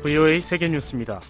VOA 세계뉴스입니다.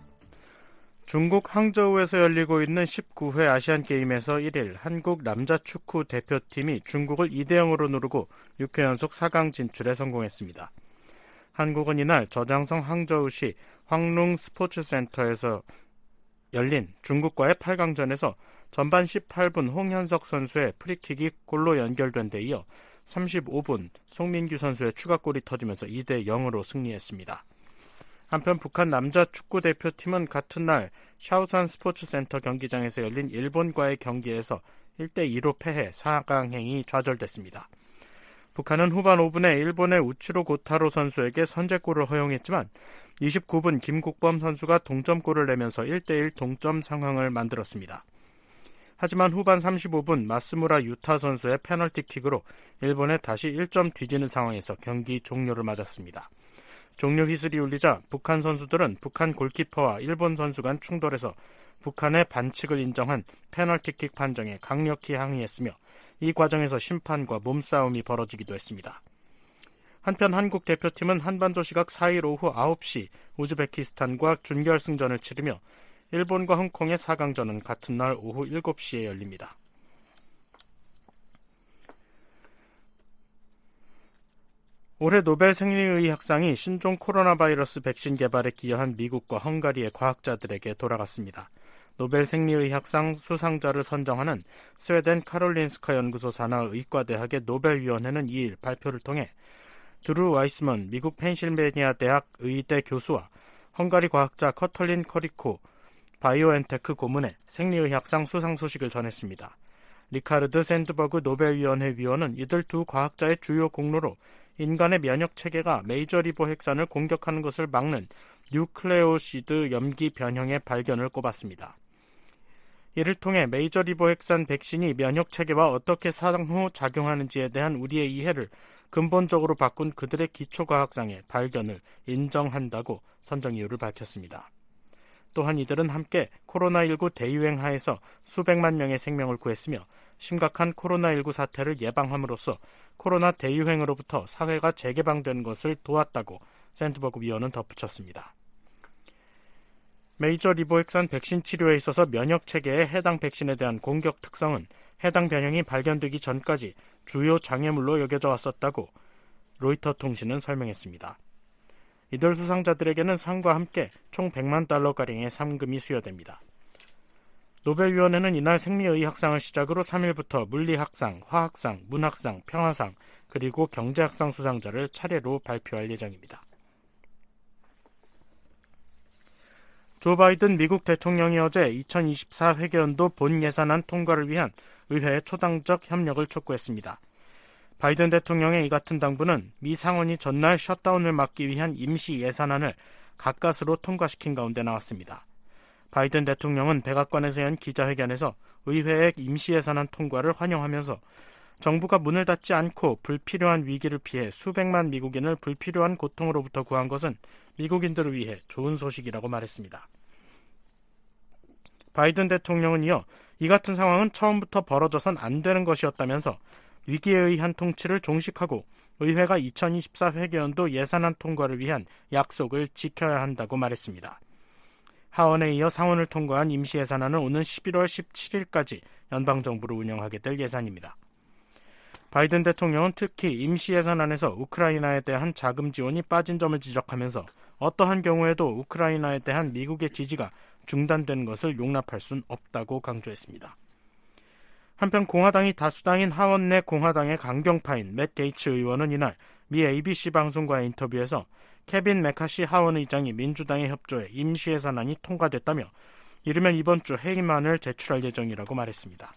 중국 항저우에서 열리고 있는 19회 아시안게임에서 1일 한국 남자축구 대표팀이 중국을 2대0으로 누르고 6회 연속 4강 진출에 성공했습니다. 한국은 이날 저장성 항저우시 황룽 스포츠센터에서 열린 중국과의 8강전에서 전반 18분 홍현석 선수의 프리킥이 골로 연결된 데 이어 35분 송민규 선수의 추가골이 터지면서 2대0으로 승리했습니다. 한편 북한 남자 축구 대표팀은 같은 날 샤오산 스포츠센터 경기장에서 열린 일본과의 경기에서 1대2로 패해 4강행이 좌절됐습니다. 북한은 후반 5분에 일본의 우치로 고타로 선수에게 선제골을 허용했지만 29분 김국범 선수가 동점골을 내면서 1대1 동점 상황을 만들었습니다. 하지만 후반 35분 마스무라 유타 선수의 페널티킥으로 일본에 다시 1점 뒤지는 상황에서 경기 종료를 맞았습니다. 종료 휘슬이 울리자 북한 선수들은 북한 골키퍼와 일본 선수 간 충돌에서 북한의 반칙을 인정한 페널티킥 판정에 강력히 항의했으며 이 과정에서 심판과 몸싸움이 벌어지기도 했습니다. 한편 한국 대표팀은 한반도 시각 4일 오후 9시 우즈베키스탄과 준결승전을 치르며 일본과 홍콩의 4강전은 같은 날 오후 7시에 열립니다. 올해 노벨 생리의학상이 신종 코로나 바이러스 백신 개발에 기여한 미국과 헝가리의 과학자들에게 돌아갔습니다. 노벨 생리의학상 수상자를 선정하는 스웨덴 카롤린스카 연구소 산하 의과대학의 노벨위원회는 2일 발표를 통해 드루 와이스먼 미국 펜실베니아 대학 의대 교수와 헝가리 과학자 커털린 커리코 바이오엔테크 고문의 생리의학상 수상 소식을 전했습니다. 리카르드 샌드버그 노벨위원회 위원은 이들 두 과학자의 주요 공로로 인간의 면역체계가 메이저리보 핵산을 공격하는 것을 막는 뉴클레오시드 염기 변형의 발견을 꼽았습니다. 이를 통해 메이저리보 핵산 백신이 면역체계와 어떻게 상호 작용하는지에 대한 우리의 이해를 근본적으로 바꾼 그들의 기초과학상의 발견을 인정한다고 선정 이유를 밝혔습니다. 또한 이들은 함께 코로나19 대유행 하에서 수백만 명의 생명을 구했으며 심각한 코로나19 사태를 예방함으로써 코로나 대유행으로부터 사회가 재개방되는 것을 도왔다고 샌드버그 위원은 덧붙였습니다. 메이저 리보핵산 백신 치료에 있어서 면역체계의 해당 백신에 대한 공격 특성은 해당 변형이 발견되기 전까지 주요 장애물로 여겨져 왔었다고 로이터 통신은 설명했습니다. 이들 수상자들에게는 상과 함께 총 100만 달러가량의 상금이 수여됩니다. 노벨위원회는 이날 생리의학상을 시작으로 3일부터 물리학상, 화학상, 문학상, 평화상, 그리고 경제학상 수상자를 차례로 발표할 예정입니다. 조 바이든 미국 대통령이 어제 2024 회계연도 본 예산안 통과를 위한 의회의 초당적 협력을 촉구했습니다. 바이든 대통령의 이 같은 당부는 미 상원이 전날 셧다운을 막기 위한 임시 예산안을 가까스로 통과시킨 가운데 나왔습니다. 바이든 대통령은 백악관에서 연 기자회견에서 의회의 임시 예산안 통과를 환영하면서 정부가 문을 닫지 않고 불필요한 위기를 피해 수백만 미국인을 불필요한 고통으로부터 구한 것은 미국인들을 위해 좋은 소식이라고 말했습니다. 바이든 대통령은 이어 이 같은 상황은 처음부터 벌어져선 안 되는 것이었다면서 위기에 의한 통치를 종식하고 의회가 2024 회계연도 예산안 통과를 위한 약속을 지켜야 한다고 말했습니다. 하원에 이어 상원을 통과한 임시 예산안은 오는 11월 17일까지 연방정부를 운영하게 될 예산입니다. 바이든 대통령은 특히 임시 예산안에서 우크라이나에 대한 자금 지원이 빠진 점을 지적하면서 어떠한 경우에도 우크라이나에 대한 미국의 지지가 중단되는 것을 용납할 수는 없다고 강조했습니다. 한편 공화당이 다수당인 하원 내 공화당의 강경파인 맷 게이츠 의원은 이날 미 ABC 방송과의 인터뷰에서 케빈 메카시 하원 의장이 민주당의 협조에 임시 예산안이 통과됐다며 이르면 이번 주 회의만을 제출할 예정이라고 말했습니다.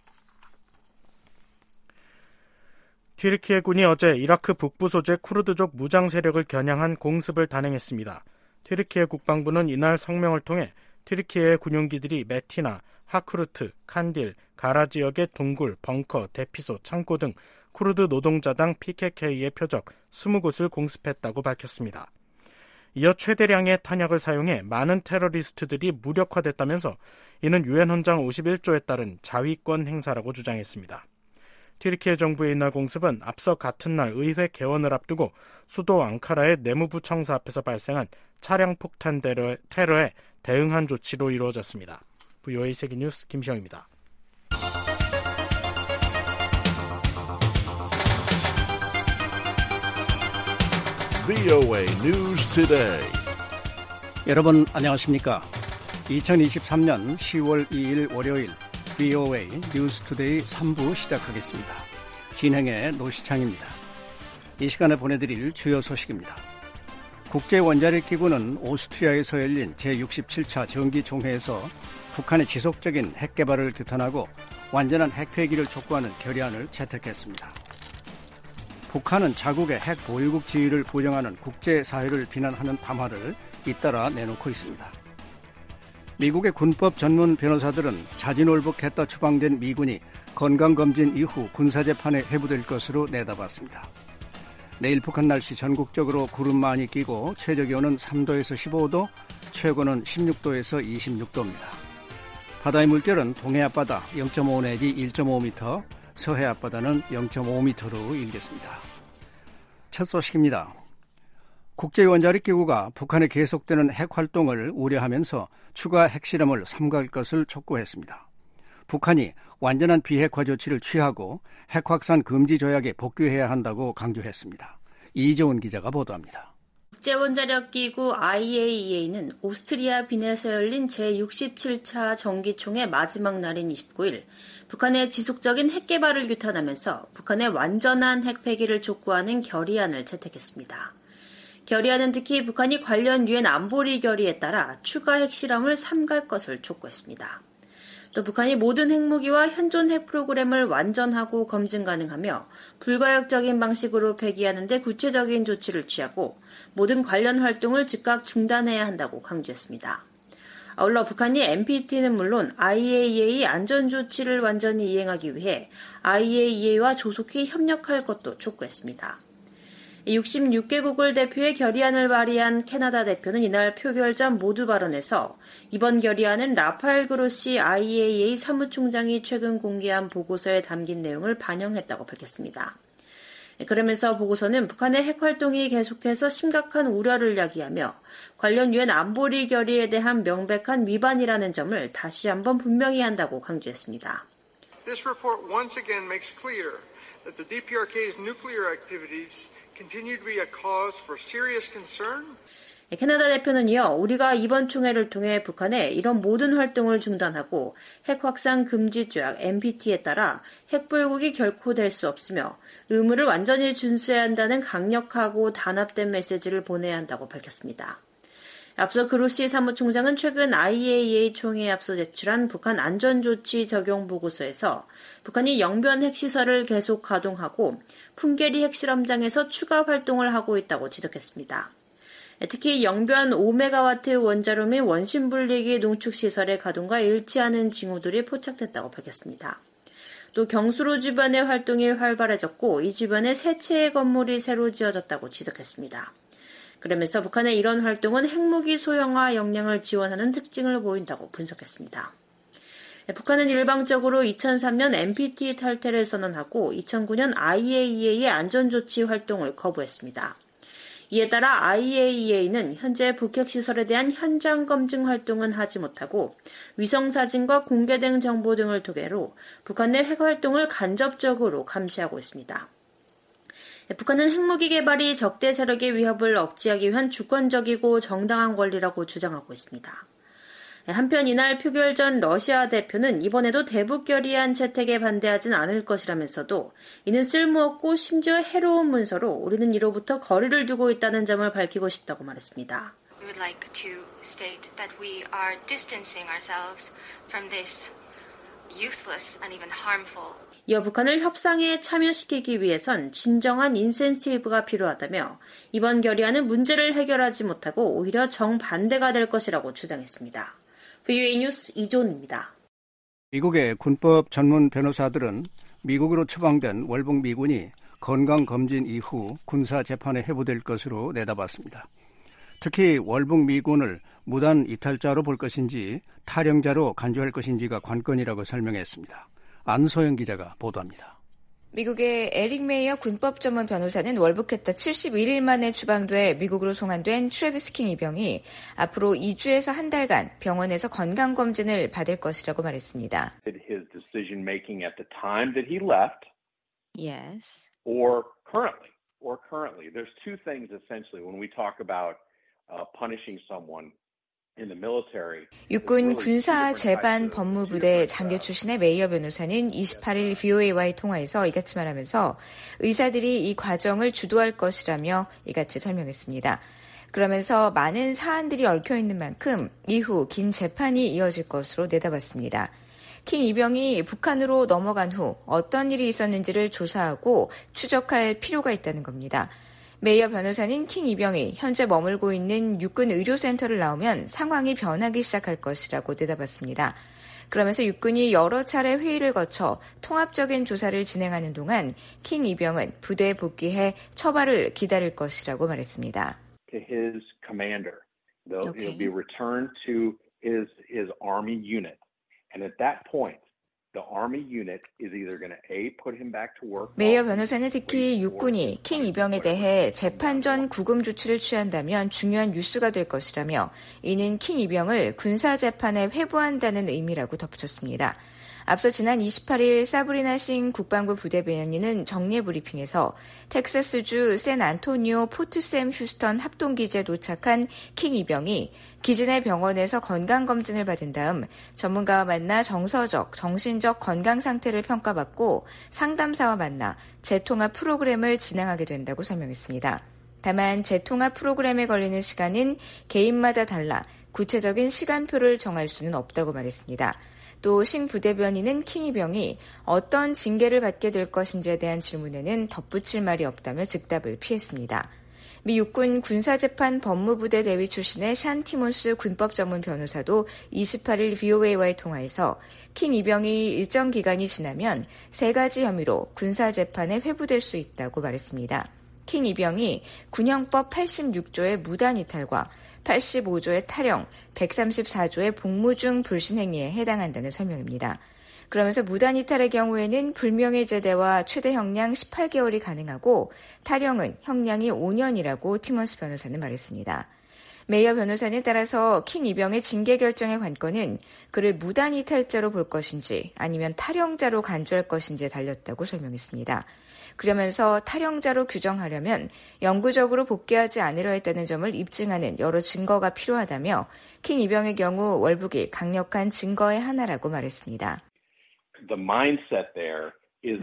튀르키예군이 어제 이라크 북부 소재 쿠르드족 무장 세력을 겨냥한 공습을 단행했습니다. 튀르키예 국방부는 이날 성명을 통해 튀르키예의 군용기들이 메티나, 하크루트, 칸딜, 가라 지역의 동굴, 벙커, 대피소, 창고 등 쿠르드 노동자당 PKK의 표적 20곳을 공습했다고 밝혔습니다. 이어 최대량의 탄약을 사용해 많은 테러리스트들이 무력화됐다면서 이는 유엔 헌장 51조에 따른 자위권 행사라고 주장했습니다. 튀르키예 정부의 이날 공습은 앞서 같은 날 의회 개원을 앞두고 수도 앙카라의 내무부 청사 앞에서 발생한 차량 폭탄 테러에 대응한 조치로 이루어졌습니다. VOA 세계뉴스 김시영입니다. VOA News Today. 여러분 안녕하십니까? 2023년 10월 2일 월요일 VOA News Today 3부 시작하겠습니다. 진행의 노시창입니다. 이 시간에 보내드릴 주요 소식입니다. 국제원자력기구는 오스트리아에서 열린 제67차 정기총회에서 북한의 지속적인 핵개발을 규탄하고 완전한 핵폐기를 촉구하는 결의안을 채택했습니다. 북한은 자국의 핵 보유국 지위를 부정하는 국제사회를 비난하는 담화를 잇따라 내놓고 있습니다. 미국의 군법 전문 변호사들은 자진올복했다 추방된 미군이 건강검진 이후 군사재판에 회부될 것으로 내다봤습니다. 내일 북한 날씨 전국적으로 구름 많이 끼고 최저기온은 3도에서 15도, 최고는 16도에서 26도입니다. 바다의 물결은 동해 앞바다 0.5 내지 1.5m, 서해 앞바다는 0.5m로 일겠습니다. 첫 소식입니다. 국제원자력기구가 북한의 계속되는 핵활동을 우려하면서 추가 핵실험을 삼가할 것을 촉구했습니다. 북한이 완전한 비핵화 조치를 취하고 핵확산 금지 조약에 복귀해야 한다고 강조했습니다. 이재훈 기자가 보도합니다. 국제원자력기구 IAEA는 오스트리아 빈에서 열린 제67차 정기총회 마지막 날인 29일 북한의 지속적인 핵개발을 규탄하면서 북한의 완전한 핵폐기를 촉구하는 결의안을 채택했습니다. 결의안은 특히 북한이 관련 유엔 안보리 결의에 따라 추가 핵실험을 삼갈 것을 촉구했습니다. 또 북한이 모든 핵무기와 현존 핵 프로그램을 완전하고 검증 가능하며 불가역적인 방식으로 폐기하는 데 구체적인 조치를 취하고 모든 관련 활동을 즉각 중단해야 한다고 강조했습니다. 아울러 북한이 NPT는 물론 IAEA 안전조치를 완전히 이행하기 위해 IAEA와 조속히 협력할 것도 촉구했습니다. 66개국을 대표해 결의안을 발의한 캐나다 대표는 이날 표결 전 모두 발언에서 이번 결의안은 라파엘 그로시 IAEA 사무총장이 최근 공개한 보고서에 담긴 내용을 반영했다고 밝혔습니다. 그러면서 보고서는 북한의 핵활동이 계속해서 심각한 우려를 야기하며 관련 유엔 안보리 결의에 대한 명백한 위반이라는 점을 다시 한번 분명히 한다고 강조했습니다. This report once again makes clear that the DPRK's nuclear activities continue to be a cause for serious concern. 캐나다 대표는 이어 우리가 이번 총회를 통해 북한의 이런 모든 활동을 중단하고 핵확산 금지 조약 NPT에 따라 핵보유국이 결코 될 수 없으며 의무를 완전히 준수해야 한다는 강력하고 단합된 메시지를 보내야 한다고 밝혔습니다. 앞서 그로시 사무총장은 최근 IAEA 총회에 앞서 제출한 북한 안전조치 적용 보고서에서 북한이 영변 핵시설을 계속 가동하고 풍계리 핵실험장에서 추가 활동을 하고 있다고 지적했습니다. 특히 영변 5메가와트 원자로 및 원심분리기 농축시설의 가동과 일치하는 징후들이 포착됐다고 밝혔습니다. 또 경수로 주변의 활동이 활발해졌고 이 주변에 세 채의 건물이 새로 지어졌다고 지적했습니다. 그러면서 북한의 이런 활동은 핵무기 소형화 역량을 지원하는 특징을 보인다고 분석했습니다. 북한은 일방적으로 2003년 NPT 탈퇴를 선언하고 2009년 IAEA의 안전조치 활동을 거부했습니다. 이에 따라 IAEA는 현재 북핵시설에 대한 현장 검증 활동은 하지 못하고 위성사진과 공개된 정보 등을 토대로 북한 내 핵활동을 간접적으로 감시하고 있습니다. 북한은 핵무기 개발이 적대 세력의 위협을 억제하기 위한 주권적이고 정당한 권리라고 주장하고 있습니다. 한편 이날 표결 전 러시아 대표는 이번에도 대북 결의안 채택에 반대하진 않을 것이라면서도 이는 쓸모없고 심지어 해로운 문서로 우리는 이로부터 거리를 두고 있다는 점을 밝히고 싶다고 말했습니다. We would like to state that we are distancing ourselves from this useless and even harmful. 이어 북한을 협상에 참여시키기 위해선 진정한 인센티브가 필요하다며 이번 결의안은 문제를 해결하지 못하고 오히려 정반대가 될 것이라고 주장했습니다. VOA 뉴스 이존입니다. 미국의 군법 전문 변호사들은 미국으로 추방된 월북 미군이 건강검진 이후 군사재판에 회부될 것으로 내다봤습니다. 특히 월북 미군을 무단 이탈자로 볼 것인지 탈영자로 간주할 것인지가 관건이라고 설명했습니다. 안소영 기자가 보도합니다. 미국의 에릭 메이어 군법 전문 변호사는 월북했다 71일 만에 주방돼 미국으로 송환된 트래비스 킹 이병이 앞으로 2주에서 한 달간 병원에서 건강검진을 받을 것이라고 말했습니다. His decision making at the time that he left, yes, or currently. There's two things essentially when we talk about punishing someone. 육군 군사재반 법무부대 장교 출신의 메이어 변호사는 28일 VOA와의 통화에서 이같이 말하면서 의사들이 이 과정을 주도할 것이라며 이같이 설명했습니다. 그러면서 많은 사안들이 얽혀있는 만큼 이후 긴 재판이 이어질 것으로 내다봤습니다. 킹 이병이 북한으로 넘어간 후 어떤 일이 있었는지를 조사하고 추적할 필요가 있다는 겁니다. 메이어 변호사는 킹 이병이 현재 머물고 있는 육군 의료센터를 나오면 상황이 변하기 시작할 것이라고 내다봤습니다. 그러면서 육군이 여러 차례 회의를 거쳐 통합적인 조사를 진행하는 동안 킹 이병은 부대에 복귀해 처벌을 기다릴 것이라고 말했습니다. To his commander, he'll be returned to his army unit, and at that point. The Army unit is either going to put him back to work. 메이어 변호사는 특히 육군이 킹 이병에 대해 재판 전 구금 조치를 취한다면 중요한 뉴스가 될 것이라며 이는 킹 이병을 군사 재판에 회부한다는 의미라고 덧붙였습니다. 앞서 지난 28일 사브리나 싱 국방부 부대변인은 정례 브리핑에서 텍사스주 샌안토니오 포트샘 휴스턴 합동기지에 도착한 킹 이병이 기지 내 병원에서 건강검진을 받은 다음 전문가와 만나 정서적, 정신적 건강 상태를 평가받고 상담사와 만나 재통합 프로그램을 진행하게 된다고 설명했습니다. 다만 재통합 프로그램에 걸리는 시간은 개인마다 달라 구체적인 시간표를 정할 수는 없다고 말했습니다. 또 싱 부대변인은 킹 이병이 어떤 징계를 받게 될 것인지에 대한 질문에는 덧붙일 말이 없다며 즉답을 피했습니다. 미 육군 군사재판 법무부대 대위 출신의 샨 티몬스 군법 전문 변호사도 28일 VOA와의 통화에서 킹 이병이 일정 기간이 지나면 3가지 혐의로 군사재판에 회부될 수 있다고 말했습니다. 킹 이병이 군형법 86조의 무단 이탈과 85조의 탈영, 134조의 복무 중 불신행위에 해당한다는 설명입니다. 그러면서 무단 이탈의 경우에는 불명예 제대와 최대 형량 18개월이 가능하고 탈영은 형량이 5년이라고 티먼스 변호사는 말했습니다. 메이어 변호사는 따라서 킹 이병의 징계 결정의 관건은 그를 무단 이탈자로 볼 것인지 아니면 탈영자로 간주할 것인지에 달렸다고 설명했습니다. 그러면서 탈영자로 규정하려면 영구적으로 복귀하지 않으려 했다는 점을 입증하는 여러 증거가 필요하다며 킹 이병의 경우 월북이 강력한 증거의 하나라고 말했습니다. The mindset there is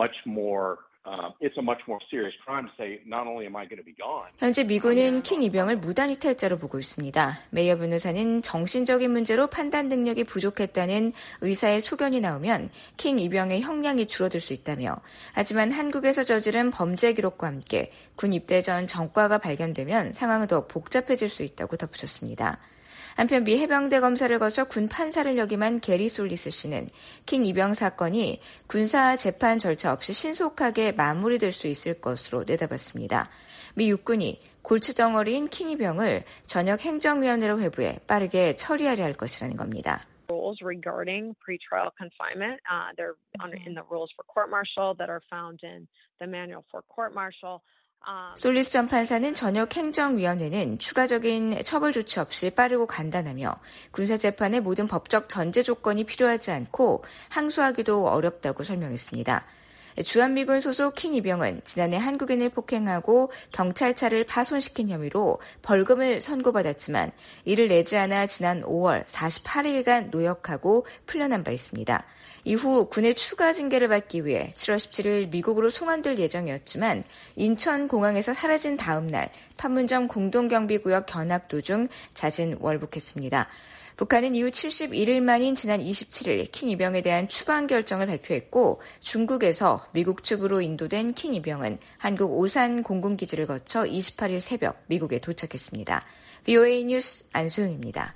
it's a much more serious crime to say not only am I going to be gone. 현재 미군은 킹 이병을 무단 이탈자로 보고 있습니다. 메이어 변호사는 정신적인 문제로 판단 능력이 부족했다는 의사의 소견이 나오면 킹 이병의 형량이 줄어들 수 있다며 하지만 한국에서 저지른 범죄 기록과 함께 군 입대 전 전과가 발견되면 상황은 더욱 복잡해질 수 있다고 덧붙였습니다. 한편 미 해병대 검사를 거쳐 군 판사를 역임한 게리 솔리스 씨는 킹 이병 사건이 군사 재판 절차 없이 신속하게 마무리될 수 있을 것으로 내다봤습니다. 미 육군이 골칫덩어리인 킹 이병을 전역 행정위원회로 회부해 빠르게 처리하려 할 것이라는 겁니다. Rules regarding pretrial confinement, they're in the rules for court-martial that are found in the manual for court-martial. 솔리스 전 판사는 전역 행정위원회는 추가적인 처벌 조치 없이 빠르고 간단하며 군사재판의 모든 법적 전제 조건이 필요하지 않고 항소하기도 어렵다고 설명했습니다. 주한미군 소속 킹 이병은 지난해 한국인을 폭행하고 경찰차를 파손시킨 혐의로 벌금을 선고받았지만 이를 내지 않아 지난 5월 48일간 노역하고 풀려난 바 있습니다. 이후 군의 추가 징계를 받기 위해 7월 17일 미국으로 송환될 예정이었지만 인천공항에서 사라진 다음 날 판문점 공동경비구역 견학 도중 잦은 월북했습니다. 북한은 이후 71일 만인 지난 27일 킹 이병에 대한 추방 결정을 발표했고 중국에서 미국 측으로 인도된 킹 이병은 한국 오산 공군기지를 거쳐 28일 새벽 미국에 도착했습니다. VOA 뉴스 안소영입니다.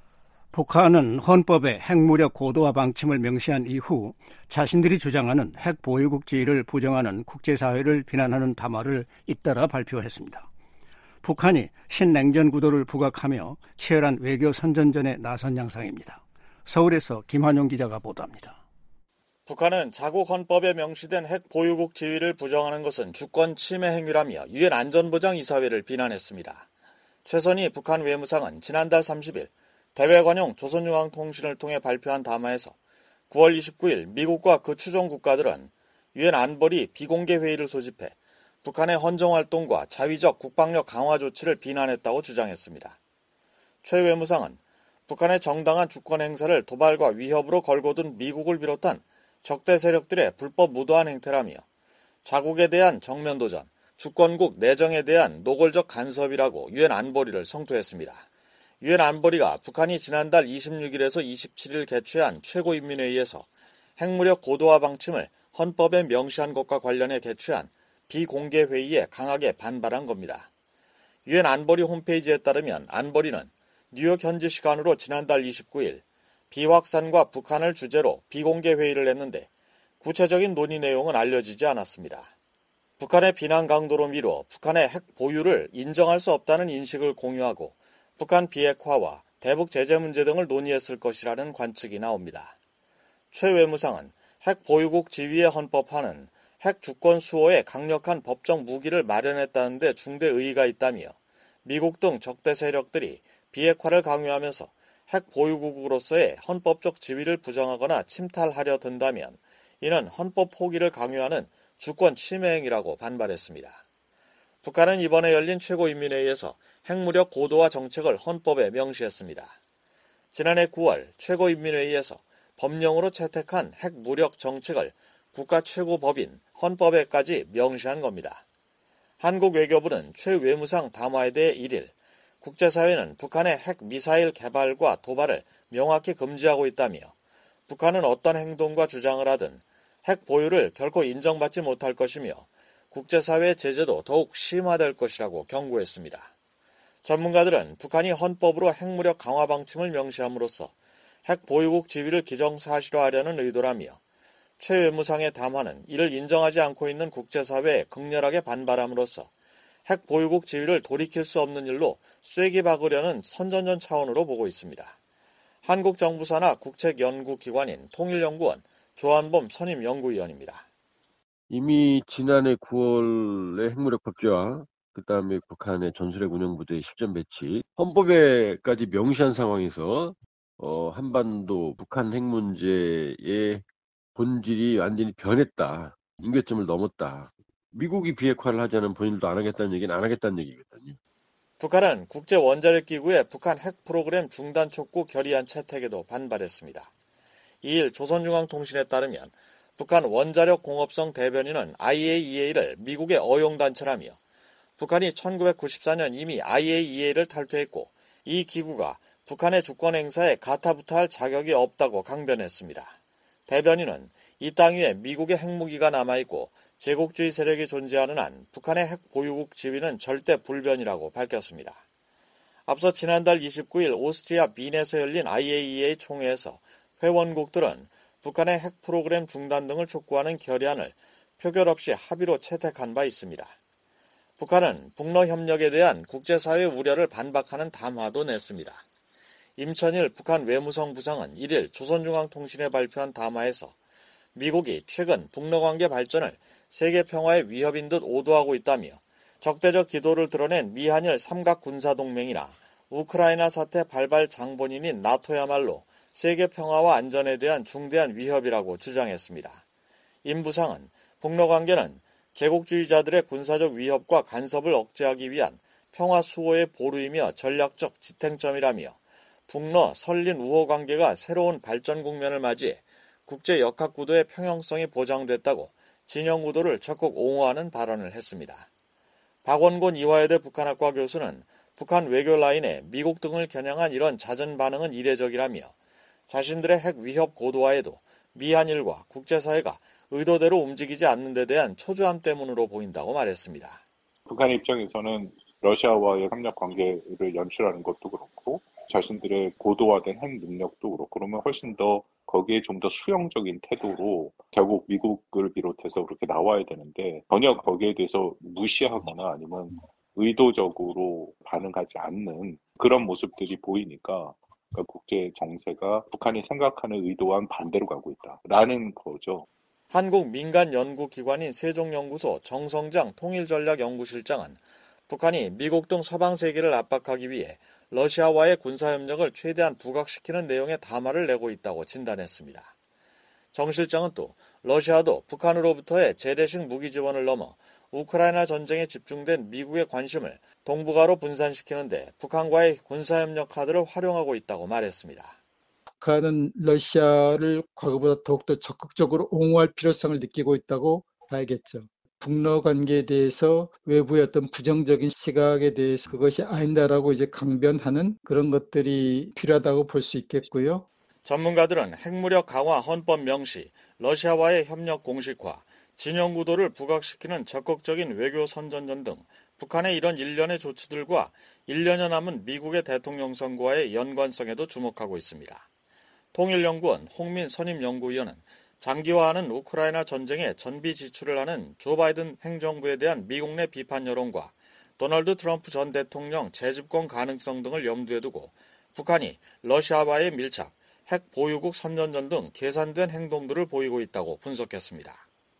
북한은 헌법에 핵무력 고도화 방침을 명시한 이후 자신들이 주장하는 핵 보유국 지위를 부정하는 국제사회를 비난하는 담화를 잇따라 발표했습니다. 북한이 신냉전 구도를 부각하며 치열한 외교 선전전에 나선 양상입니다. 서울에서 김환용 기자가 보도합니다. 북한은 자국 헌법에 명시된 핵 보유국 지위를 부정하는 것은 주권 침해 행위라며 유엔 안전보장이사회를 비난했습니다. 최선희 북한 외무상은 지난달 30일 대외관용 조선중앙통신을 통해 발표한 담화에서 9월 29일 미국과 그 추종 국가들은 유엔 안보리 비공개 회의를 소집해 북한의 헌정활동과 자위적 국방력 강화 조치를 비난했다고 주장했습니다. 최 외무상은 북한의 정당한 주권 행사를 도발과 위협으로 걸고든 미국을 비롯한 적대 세력들의 불법 무도한 행태라며 자국에 대한 정면 도전, 주권국 내정에 대한 노골적 간섭이라고 유엔 안보리를 성토했습니다. 유엔 안보리가 북한이 지난달 26일에서 27일 개최한 최고인민회의에서 핵무력 고도화 방침을 헌법에 명시한 것과 관련해 개최한 비공개 회의에 강하게 반발한 겁니다. 유엔 안보리 홈페이지에 따르면 안보리는 뉴욕 현지 시간으로 지난달 29일 비확산과 북한을 주제로 비공개 회의를 했는데 구체적인 논의 내용은 알려지지 않았습니다. 북한의 비난 강도로 미뤄 북한의 핵 보유를 인정할 수 없다는 인식을 공유하고 북한 비핵화와 대북 제재 문제 등을 논의했을 것이라는 관측이 나옵니다. 최 외무상은 핵 보유국 지위의 헌법화는 핵 주권 수호에 강력한 법적 무기를 마련했다는 데 중대 의의가 있다며 미국 등 적대 세력들이 비핵화를 강요하면서 핵 보유국으로서의 헌법적 지위를 부정하거나 침탈하려 든다면 이는 헌법 포기를 강요하는 주권 침해 행위라고 반발했습니다. 북한은 이번에 열린 최고인민회의에서 핵무력 고도화 정책을 헌법에 명시했습니다. 지난해 9월 최고인민회의에서 법령으로 채택한 핵무력 정책을 국가 최고법인 헌법에까지 명시한 겁니다. 한국 외교부는 최 외무상 담화에 대해 1일 국제사회는 북한의 핵 미사일 개발과 도발을 명확히 금지하고 있다며 북한은 어떤 행동과 주장을 하든 핵 보유를 결코 인정받지 못할 것이며 국제사회의 제재도 더욱 심화될 것이라고 경고했습니다. 전문가들은 북한이 헌법으로 핵무력 강화 방침을 명시함으로써 핵 보유국 지위를 기정사실화하려는 의도라며 최 외무상의 담화는 이를 인정하지 않고 있는 국제사회에 극렬하게 반발함으로써 핵 보유국 지위를 돌이킬 수 없는 일로 쐐기 박으려는 선전전 차원으로 보고 있습니다. 한국 정부 산하 국책연구기관인 통일연구원 조한범 선임연구위원입니다. 이미 지난해 9월에 핵무력 법제화, 그 다음에 북한의 전술핵 운영부대의 실전 배치, 헌법에까지 명시한 상황에서 한반도 북한 핵 문제의 본질이 완전히 변했다. 임계점을 넘었다. 미국이 비핵화를 하자는 본인도 안 하겠다는 얘기는 안 하겠다는 얘기거든요. 북한은 국제원자력기구의 북한 핵 프로그램 중단 촉구 결의안 채택에도 반발했습니다. 2일 조선중앙통신에 따르면 북한 원자력 공업성 대변인은 IAEA를 미국의 어용단체라며 북한이 1994년 이미 IAEA를 탈퇴했고 이 기구가 북한의 주권 행사에 가타부타할 자격이 없다고 강변했습니다. 대변인은 이 땅 위에 미국의 핵무기가 남아있고 제국주의 세력이 존재하는 한 북한의 핵 보유국 지위는 절대 불변이라고 밝혔습니다. 앞서 지난달 29일 오스트리아 빈에서 열린 IAEA 총회에서 회원국들은 북한의 핵 프로그램 중단 등을 촉구하는 결의안을 표결 없이 합의로 채택한 바 있습니다. 북한은 북러 협력에 대한 국제사회의 우려를 반박하는 담화도 냈습니다. 임천일 북한 외무성 부상은 1일 조선중앙통신에 발표한 담화에서 미국이 최근 북러 관계 발전을 세계 평화의 위협인 듯 오도하고 있다며 적대적 기도를 드러낸 미한일 삼각군사동맹이나 우크라이나 사태 발발 장본인인 나토야말로 세계 평화와 안전에 대한 중대한 위협이라고 주장했습니다. 임 부상은 북러 관계는 제국주의자들의 군사적 위협과 간섭을 억제하기 위한 평화 수호의 보루이며 전략적 지탱점이라며 북러 설린 우호 관계가 새로운 발전 국면을 맞이해 국제 역학 구도의 평형성이 보장됐다고 진영 구도를 적극 옹호하는 발언을 했습니다. 박원곤 이화여대 북한학과 교수는 북한 외교 라인에 미국 등을 겨냥한 이런 잦은 반응은 이례적이라며 자신들의 핵 위협 고도화에도 미한일과 국제사회가 의도대로 움직이지 않는 데 대한 초조함 때문으로 보인다고 말했습니다. 북한 입장에서는 러시아와의 협력 관계를 연출하는 것도 그렇고 자신들의 고도화된 핵 능력도 그렇고 그러면 훨씬 더 거기에 좀 더 수용적인 태도로 결국 미국을 비롯해서 그렇게 나와야 되는데 전혀 거기에 대해서 무시하거나 아니면 의도적으로 반응하지 않는 그런 모습들이 보이니까 그러니까 국제 정세가 북한이 생각하는 의도와는 반대로 가고 있다라는 거죠. 한국 민간 연구기관인 세종연구소 정성장 통일전략연구실장은 북한이 미국 등 서방 세계를 압박하기 위해 러시아와의 군사협력을 최대한 부각시키는 내용의 담화를 내고 있다고 진단했습니다. 정 실장은 또 러시아도 북한으로부터의 재래식 무기 지원을 넘어 우크라이나 전쟁에 집중된 미국의 관심을 동북아로 분산시키는데 북한과의 군사협력 카드를 활용하고 있다고 말했습니다. 북한은 러시아를 과거보다 더욱더 적극적으로 옹호할 필요성을 느끼고 있다고 봐야겠죠. 북러 관계에 대해서 외부의 어떤 부정적인 시각에 대해서 그것이 아니다라고 이제 강변하는 그런 것들이 필요하다고 볼 수 있겠고요. 전문가들은 핵무력 강화 헌법 명시, 러시아와의 협력 공식화, 진영 구도를 부각시키는 적극적인 외교 선전전 등 북한의 이런 일련의 조치들과 1년여 남은 미국의 대통령 선거와의 연관성에도 주목하고 있습니다. 통일연구원 홍민 선임연구위원은 장기화하는 우크라이나 전쟁에 전비 지출을 하는 조 바이든 행정부에 대한 미국 내 비판 여론과 도널드 트럼프 전 대통령 재집권 가능성 등을 염두에 두고 북한이 러시아와의 밀착, 핵 보유국 선전전 등 계산된 행동들을 보이고 있다고 분석했습니다.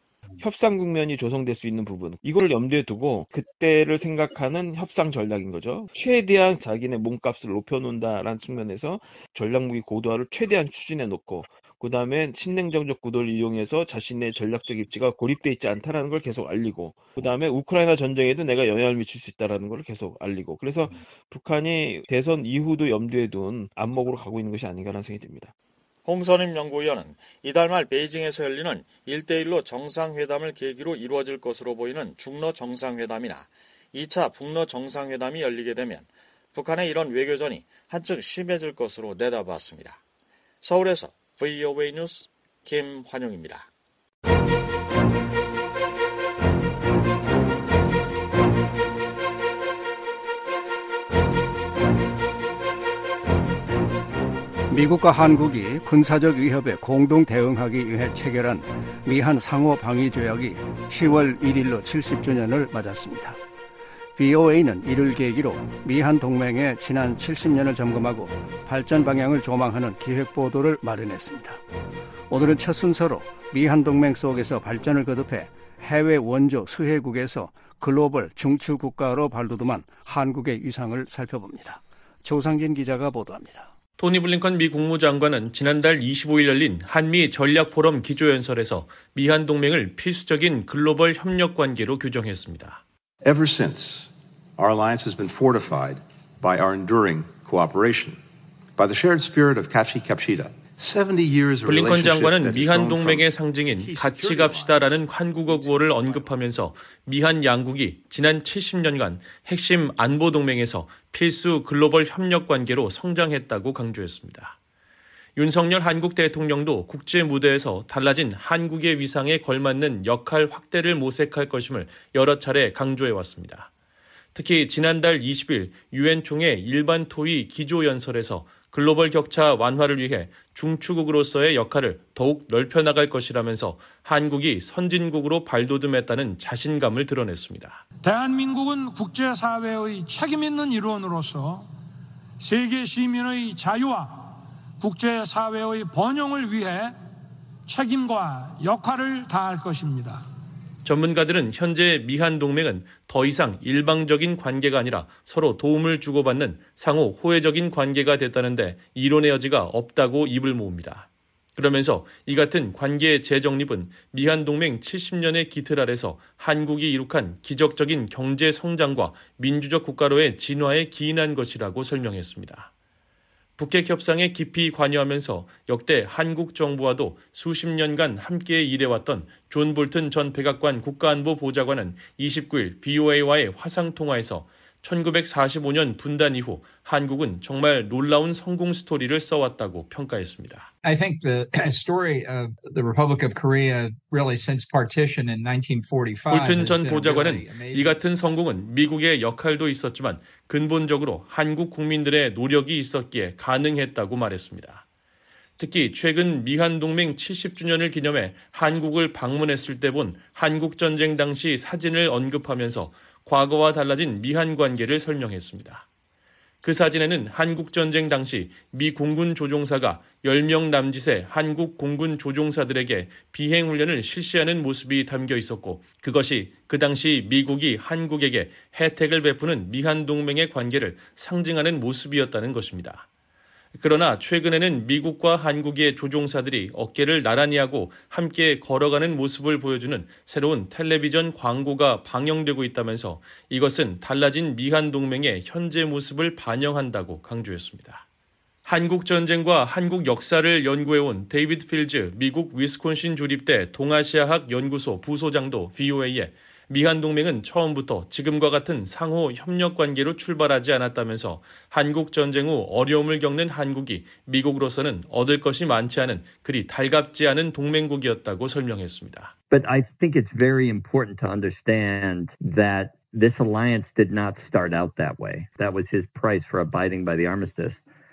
협상 국면이 조성될 수 있는 부분, 이걸 염두에 두고 그때를 생각하는 협상 전략인 거죠. 최대한 자기네 몸값을 높여놓는다라는 측면에서 전략무기 고도화를 최대한 추진해 놓고 그 다음에 신냉정적 구도를 이용해서 자신의 전략적 입지가 고립돼 있지 않다라는 걸 계속 알리고 그 다음에 우크라이나 전쟁에도 내가 영향을 미칠 수 있다라는 걸 계속 알리고 그래서 북한이 대선 이후도 염두에 둔 안목으로 가고 있는 것이 아닌가라는 생각이 듭니다. 홍선임 연구위원은 이달 말 베이징에서 열리는 1대1로 정상회담을 계기로 이루어질 것으로 보이는 중러 정상회담이나 2차 북러 정상회담이 열리게 되면 북한의 이런 외교전이 한층 심해질 것으로 내다봤습니다. 서울에서 VOA 뉴스 김환용입니다. 미국과 한국이 군사적 위협에 공동 대응하기 위해 체결한 미한 상호 방위 조약이 10월 1일로 70주년을 맞았습니다. VOA는 이를 계기로 미한 동맹의 지난 70년을 점검하고 발전 방향을 조망하는 기획 보도를 마련했습니다. 오늘은 첫 순서로 미한 동맹 속에서 발전을 거듭해 해외 원조 수혜국에서 글로벌 중추 국가로 발돋움한 한국의 위상을 살펴봅니다. 조상진 기자가 보도합니다. 토니 블링컨 미 국무장관은 지난달 25일 열린 한미 전략포럼 기조연설에서 미한 동맹을 필수적인 글로벌 협력 관계로 규정했습니다. Ever since, our alliance has been fortified by our enduring cooperation, by the shared spirit of Kachi-Kapshida. 블링컨 장관은 미한 동맹의 상징인 같이 갑시다라는 한국어 구호를 언급하면서 미한 양국이 지난 70년간 핵심 안보 동맹에서 필수 글로벌 협력 관계로 성장했다고 강조했습니다. 윤석열 한국 대통령도 국제 무대에서 달라진 한국의 위상에 걸맞는 역할 확대를 모색할 것임을 여러 차례 강조해왔습니다. 특히 지난달 20일 유엔 총회 일반 토의 기조연설에서 글로벌 격차 완화를 위해 중추국으로서의 역할을 더욱 넓혀나갈 것이라면서 한국이 선진국으로 발돋움했다는 자신감을 드러냈습니다. 대한민국은 국제사회의 책임 있는 일원으로서 세계 시민의 자유와 국제사회의 번영을 위해 책임과 역할을 다할 것입니다. 전문가들은 현재 미한 동맹은 더 이상 일방적인 관계가 아니라 서로 도움을 주고받는 상호 호혜적인 관계가 됐다는데 이론의 여지가 없다고 입을 모읍니다. 그러면서 이 같은 관계의 재정립은 미한 동맹 70년의 기틀 아래서 한국이 이룩한 기적적인 경제 성장과 민주적 국가로의 진화에 기인한 것이라고 설명했습니다. 북핵 협상에 깊이 관여하면서 역대 한국 정부와도 수십 년간 함께 일해왔던 존 볼튼 전 백악관 국가안보보좌관은 29일 BOA와의 화상통화에서 1945년 분단 이후 한국은 정말 놀라운 성공 스토리를 써왔다고 평가했습니다. I think the story of the Republic of Korea really since partition in 1945. 볼튼 전 보좌관은 이 같은 성공은 미국의 역할도 있었지만 근본적으로 한국 국민들의 노력이 있었기에 가능했다고 말했습니다. 특히 최근 미한 동맹 70주년을 기념해 한국을 방문했을 때 본 한국전쟁 당시 사진을 언급하면서 과거와 달라진 미한 관계를 설명했습니다. 그 사진에는 한국전쟁 당시 미 공군 조종사가 10명 남짓의 한국 공군 조종사들에게 비행훈련을 실시하는 모습이 담겨 있었고 그것이 그 당시 미국이 한국에게 혜택을 베푸는 미한동맹의 관계를 상징하는 모습이었다는 것입니다. 그러나 최근에는 미국과 한국의 조종사들이 어깨를 나란히 하고 함께 걸어가는 모습을 보여주는 새로운 텔레비전 광고가 방영되고 있다면서 이것은 달라진 미한동맹의 현재 모습을 반영한다고 강조했습니다. 한국 전쟁과 한국 역사를 연구해온 데이비드 필즈 미국 위스콘신 주립대 동아시아학 연구소 부소장도 VOA에 미한동맹은 처음부터 지금과 같은 상호 협력 관계로 출발하지 않았다면서 한국 전쟁 후 어려움을 겪는 한국이 미국으로서는 얻을 것이 많지 않은 그리 달갑지 않은 동맹국이었다고 설명했습니다. But I think it's very important to understand that this alliance did not start out that way. That was his price for abiding by the armistice.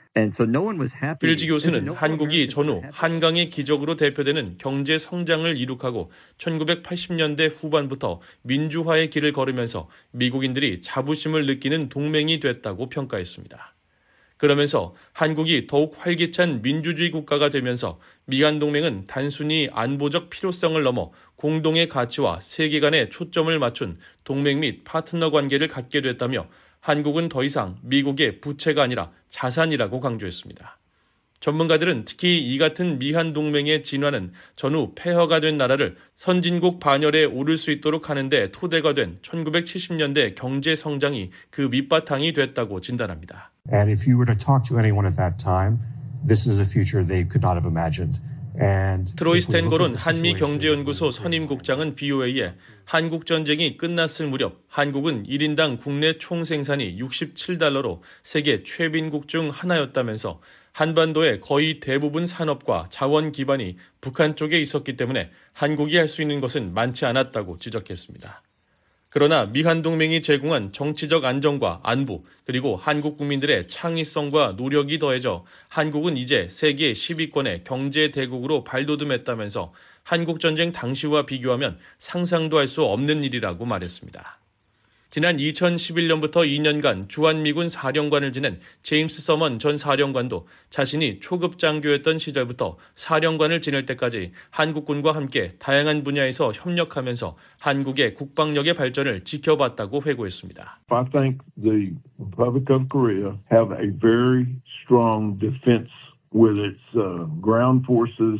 필즈 교수는 한국이 전후 한강의 기적으로 대표되는 경제 성장을 이룩하고 1980년대 후반부터 민주화의 길을 걸으면서 미국인들이 자부심을 느끼는 동맹이 됐다고 평가했습니다. 그러면서 한국이 더욱 활기찬 민주주의 국가가 되면서 미한동맹은 단순히 안보적 필요성을 넘어 공동의 가치와 세계관에 초점을 맞춘 동맹 및 파트너 관계를 갖게 됐다며 한국은 더 이상 미국의 부채가 아니라 자산이라고 강조했습니다. 전문가들은 특히 이 같은 미한동맹의 진화는 전후 폐허가 된 나라를 선진국 반열에 오를 수 있도록 하는 데 토대가 된 1970년대 경제 성장이 그 밑바탕이 됐다고 진단합니다. And if you were to talk to anyone at that time, this is a future they could not have imagined. 트로이 스탠고론 한미경제연구소 선임국장은 BOA에 한국 전쟁이 끝났을 무렵 한국은 1인당 국내 총생산이 $67로 세계 최빈국 중 하나였다면서 한반도의 거의 대부분 산업과 자원 기반이 북한 쪽에 있었기 때문에 한국이 할 수 있는 것은 많지 않았다고 지적했습니다. 그러나 미한동맹이 제공한 정치적 안정과 안보 그리고 한국 국민들의 창의성과 노력이 더해져 한국은 이제 세계 10위권의 경제 대국으로 발돋움했다면서 한국전쟁 당시와 비교하면 상상도 할 수 없는 일이라고 말했습니다. 지난 2011년부터 2년간 주한미군 사령관을 지낸 제임스 서먼 전 사령관도 자신이 초급 장교였던 시절부터 사령관을 지낼 때까지 한국군과 함께 다양한 분야에서 협력하면서 한국의 국방력의 발전을 지켜봤다고 회고했습니다. I think the Republic of Korea have a very strong defense with its ground forces.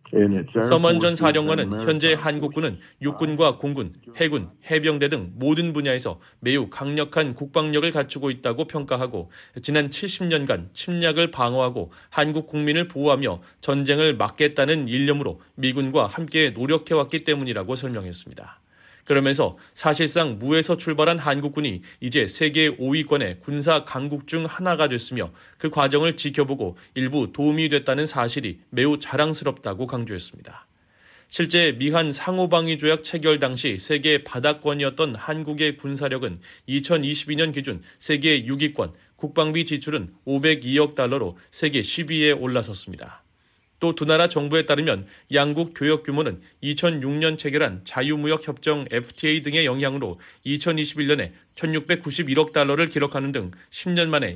서먼 전 사령관은 현재 한국군은 육군과 공군, 해군, 해병대 등 모든 분야에서 매우 강력한 국방력을 갖추고 있다고 평가하고 지난 70년간 침략을 방어하고 한국 국민을 보호하며 전쟁을 막겠다는 일념으로 미군과 함께 노력해왔기 때문이라고 설명했습니다. 그러면서 사실상 무에서 출발한 한국군이 이제 세계 5위권의 군사 강국 중 하나가 됐으며 그 과정을 지켜보고 일부 도움이 됐다는 사실이 매우 자랑스럽다고 강조했습니다. 실제 미한 상호방위조약 체결 당시 세계 바닥권이었던 한국의 군사력은 2022년 기준 세계 6위권, 국방비 지출은 $502억 달러로 세계 10위에 올라섰습니다. 또 두 나라 정부에 따르면 양국 교역 규모는 2006년 체결한 자유무역협정 FTA 등의 영향으로 2021년에 1,691억 달러를 기록하는 등 10년 만에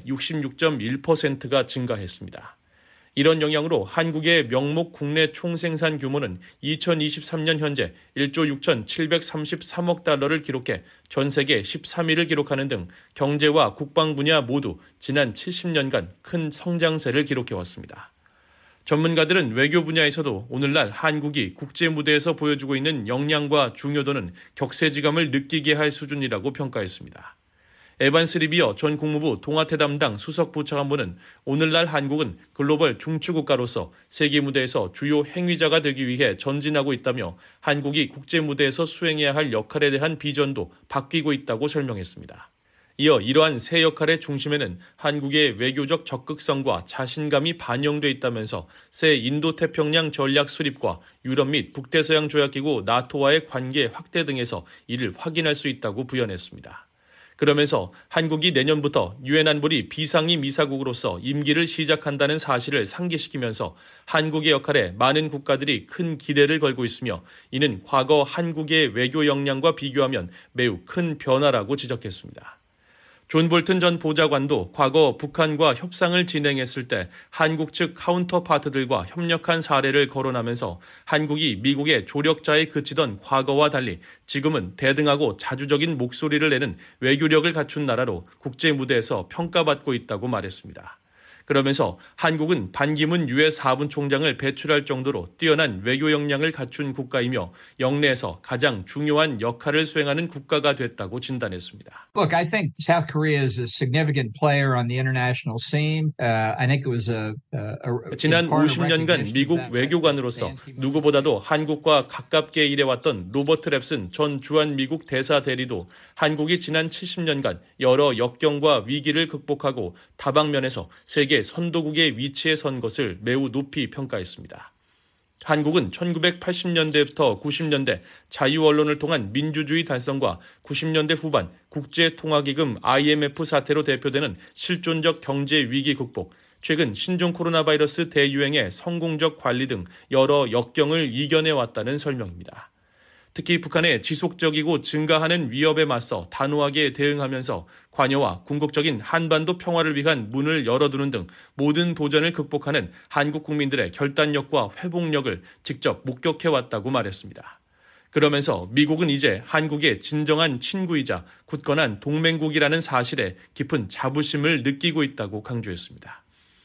66.1%가 증가했습니다. 이런 영향으로 한국의 명목 국내 총생산 규모는 2023년 현재 1조 6,733억 달러를 기록해 전 세계 13위를 기록하는 등 경제와 국방 분야 모두 지난 70년간 큰 성장세를 기록해왔습니다. 전문가들은 외교 분야에서도 오늘날 한국이 국제 무대에서 보여주고 있는 역량과 중요도는 격세지감을 느끼게 할 수준이라고 평가했습니다. 에반스 리비어 전 국무부 동아태 담당 수석부차관보는 오늘날 한국은 글로벌 중추국가로서 세계 무대에서 주요 행위자가 되기 위해 전진하고 있다며 한국이 국제 무대에서 수행해야 할 역할에 대한 비전도 바뀌고 있다고 설명했습니다. 이어 이러한 새 역할의 중심에는 한국의 외교적 적극성과 자신감이 반영돼 있다면서 새 인도태평양 전략 수립과 유럽 및 북대서양 조약기구 나토와의 관계 확대 등에서 이를 확인할 수 있다고 부연했습니다. 그러면서 한국이 내년부터 유엔 안보리 비상임이사국으로서 임기를 시작한다는 사실을 상기시키면서 한국의 역할에 많은 국가들이 큰 기대를 걸고 있으며 이는 과거 한국의 외교 역량과 비교하면 매우 큰 변화라고 지적했습니다. 존 볼튼 전 보좌관도 과거 북한과 협상을 진행했을 때 한국 측 카운터파트들과 협력한 사례를 거론하면서 한국이 미국의 조력자에 그치던 과거와 달리 지금은 대등하고 자주적인 목소리를 내는 외교력을 갖춘 나라로 국제 무대에서 평가받고 있다고 말했습니다. 그러면서 한국은 반기문 유엔 사무총장을 배출할 정도로 뛰어난 외교 역량을 갖춘 국가이며 영내에서 가장 중요한 역할을 수행하는 국가가 됐다고 진단했습니다. Look, I think South Korea is a significant player on the international scene. I think it was 지난 50년간 미국 외교관으로서 누구보다도 한국과 가깝게 일해왔던 로버트 랩슨 전 주한 미국 대사 대리도 한국이 지난 70년간 여러 역경과 위기를 극복하고 다방면에서 세계 선도국의 위치에 선 것을 매우 높이 평가했습니다. 한국은 1980년대부터 90년대 자유 언론을 통한 민주주의 달성과 90년대 후반 국제통화기금 IMF 사태로 대표되는 실존적 경제 위기 극복, 최근 신종 코로나 바이러스 대유행의 성공적 관리 등 여러 역경을 이겨내왔다는 설명입니다. 특히 북한의 지속적이고 증가하는 위협에 맞서 단호하게 대응하면서 관여와 궁극적인 한반도 평화를 위한 문을 열어두는 등 모든 도전을 극복하는 한국 국민들의 결단력과 회복력을 직접 목격해왔다고 말했습니다. 그러면서 미국은 이제 한국의 진정한 친구이자 굳건한 동맹국이라는 사실에 깊은 자부심을 느끼고 있다고 강조했습니다.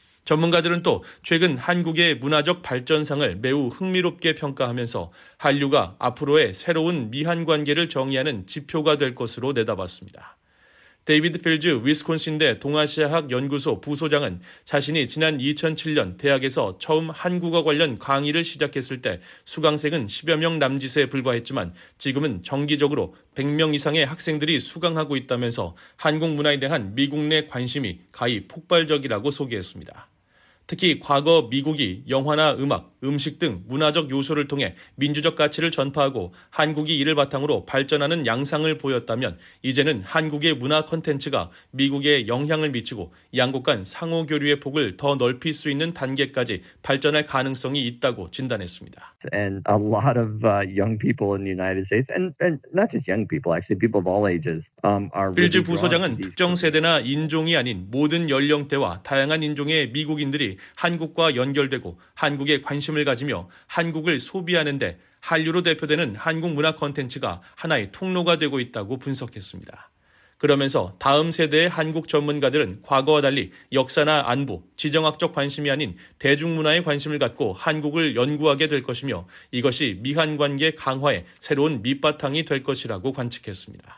전문가들은 또 최근 한국의 문화적 발전상을 매우 흥미롭게 평가하면서 한류가 앞으로의 새로운 미한 관계를 정의하는 지표가 될 것으로 내다봤습니다. 데이비드 필즈 위스콘신대 동아시아학 연구소 부소장은 자신이 지난 2007년 대학에서 처음 한국어 관련 강의를 시작했을 때 수강생은 10여 명 남짓에 불과했지만 지금은 정기적으로 100명 이상의 학생들이 수강하고 있다면서 한국 문화에 대한 미국 내 관심이 가히 폭발적이라고 소개했습니다. 특히 과거 미국이 영화나 음악, 음식 등 문화적 요소를 통해 민주적 가치를 전파하고 한국이 이를 바탕으로 발전하는 양상을 보였다면 이제는 한국의 문화 콘텐츠가 미국에 영향을 미치고 양국 간 상호 교류의 폭을 더 넓힐 수 있는 단계까지 발전할 가능성이 있다고 진단했습니다. And a lot of young people in the United States, and not just young people, actually people of all ages, are 필즈 부소장은 특정 세대나 인종이 아닌 모든 연령대와 다양한 인종의 미국인들이 한국과 연결되고 한국에 관심을 가지며 한국을 소비하는데 한류로 대표되는 한국 문화 콘텐츠가 하나의 통로가 되고 있다고 분석했습니다. 그러면서 다음 세대의 한국 전문가들은 과거와 달리 역사나 안보, 지정학적 관심이 아닌 대중문화에 관심을 갖고 한국을 연구하게 될 것이며 이것이 미한 관계 강화의 새로운 밑바탕이 될 것이라고 관측했습니다.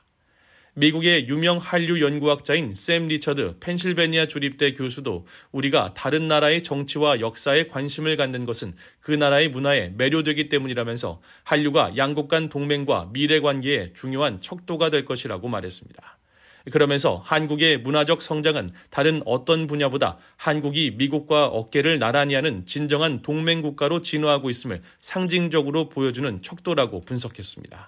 미국의 유명 한류 연구학자인 샘 리처드 펜실베니아 주립대 교수도 우리가 다른 나라의 정치와 역사에 관심을 갖는 것은 그 나라의 문화에 매료되기 때문이라면서 한류가 양국 간 동맹과 미래 관계에 중요한 척도가 될 것이라고 말했습니다. 그러면서 한국의 문화적 성장은 다른 어떤 분야보다 한국이 미국과 어깨를 나란히 하는 진정한 동맹국가로 진화하고 있음을 상징적으로 보여주는 척도라고 분석했습니다.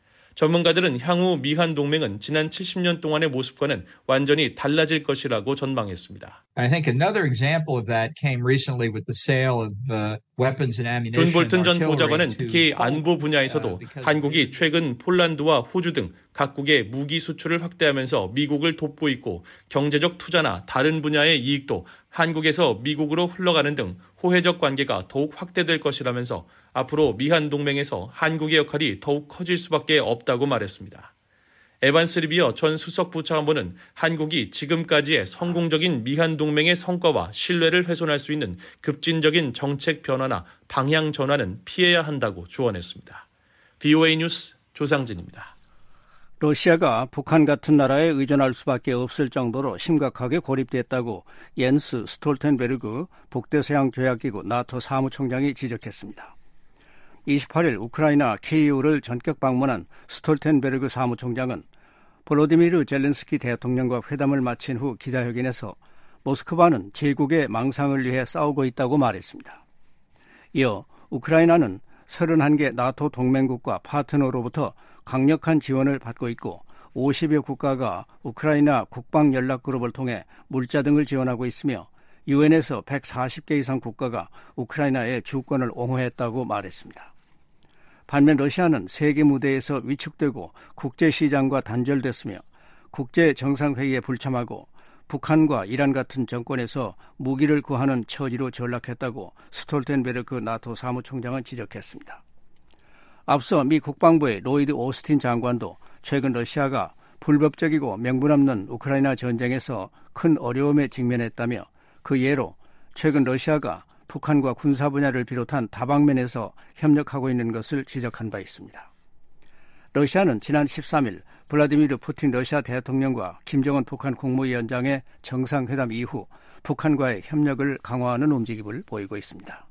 전문가들은 향후 미한 동맹은 지난 70년 동안의 모습과는 완전히 달라질 것이라고 전망했습니다. I think another example of that came recently with the sale of weapons and ammunition. 존 볼튼 전 보좌관은 특히 안보 분야에서도 한국이 최근 폴란드와 호주 등 각국의 무기 수출을 확대하면서 미국을 돕고 있고 경제적 투자나 다른 분야의 이익도 한국에서 미국으로 흘러가는 등 호혜적 관계가 더욱 확대될 것이라면서 앞으로 미한 동맹에서 한국의 역할이 더욱 커질 수밖에 없다고 말했습니다. 에반스 리비어 전 수석부 차관보는 한국이 지금까지의 성공적인 미한 동맹의 성과와 신뢰를 훼손할 수 있는 급진적인 정책 변화나 방향 전환은 피해야 한다고 조언했습니다. VOA 뉴스 조상진입니다. 러시아가 북한 같은 나라에 의존할 수밖에 없을 정도로 심각하게 고립됐다고 옌스 스톨텐베르그 북대서양 조약기구 나토 사무총장이 지적했습니다. 28일 우크라이나 키이우를 전격 방문한 스톨텐베르그 사무총장은 볼로디미르 젤렌스키 대통령과 회담을 마친 후 기자회견에서 모스크바는 제국의 망상을 위해 싸우고 있다고 말했습니다. 이어 우크라이나는 31개 나토 동맹국과 파트너로부터 강력한 지원을 받고 있고 50여 국가가 우크라이나 국방연락그룹을 통해 물자 등을 지원하고 있으며 유엔에서 140개 이상 국가가 우크라이나의 주권을 옹호했다고 말했습니다. 반면 러시아는 세계 무대에서 위축되고 국제시장과 단절됐으며 국제정상회의에 불참하고 북한과 이란 같은 정권에서 무기를 구하는 처지로 전락했다고 스톨텐베르그 나토 사무총장은 지적했습니다. 앞서 미 국방부의 로이드 오스틴 장관도 최근 러시아가 불법적이고 명분없는 우크라이나 전쟁에서 큰 어려움에 직면했다며 그 예로 최근 러시아가 북한과 군사 분야를 비롯한 다방면에서 협력하고 있는 것을 지적한 바 있습니다. 러시아는 지난 13일 블라디미르 푸틴 러시아 대통령과 김정은 북한 국무위원장의 정상회담 이후 북한과의 협력을 강화하는 움직임을 보이고 있습니다.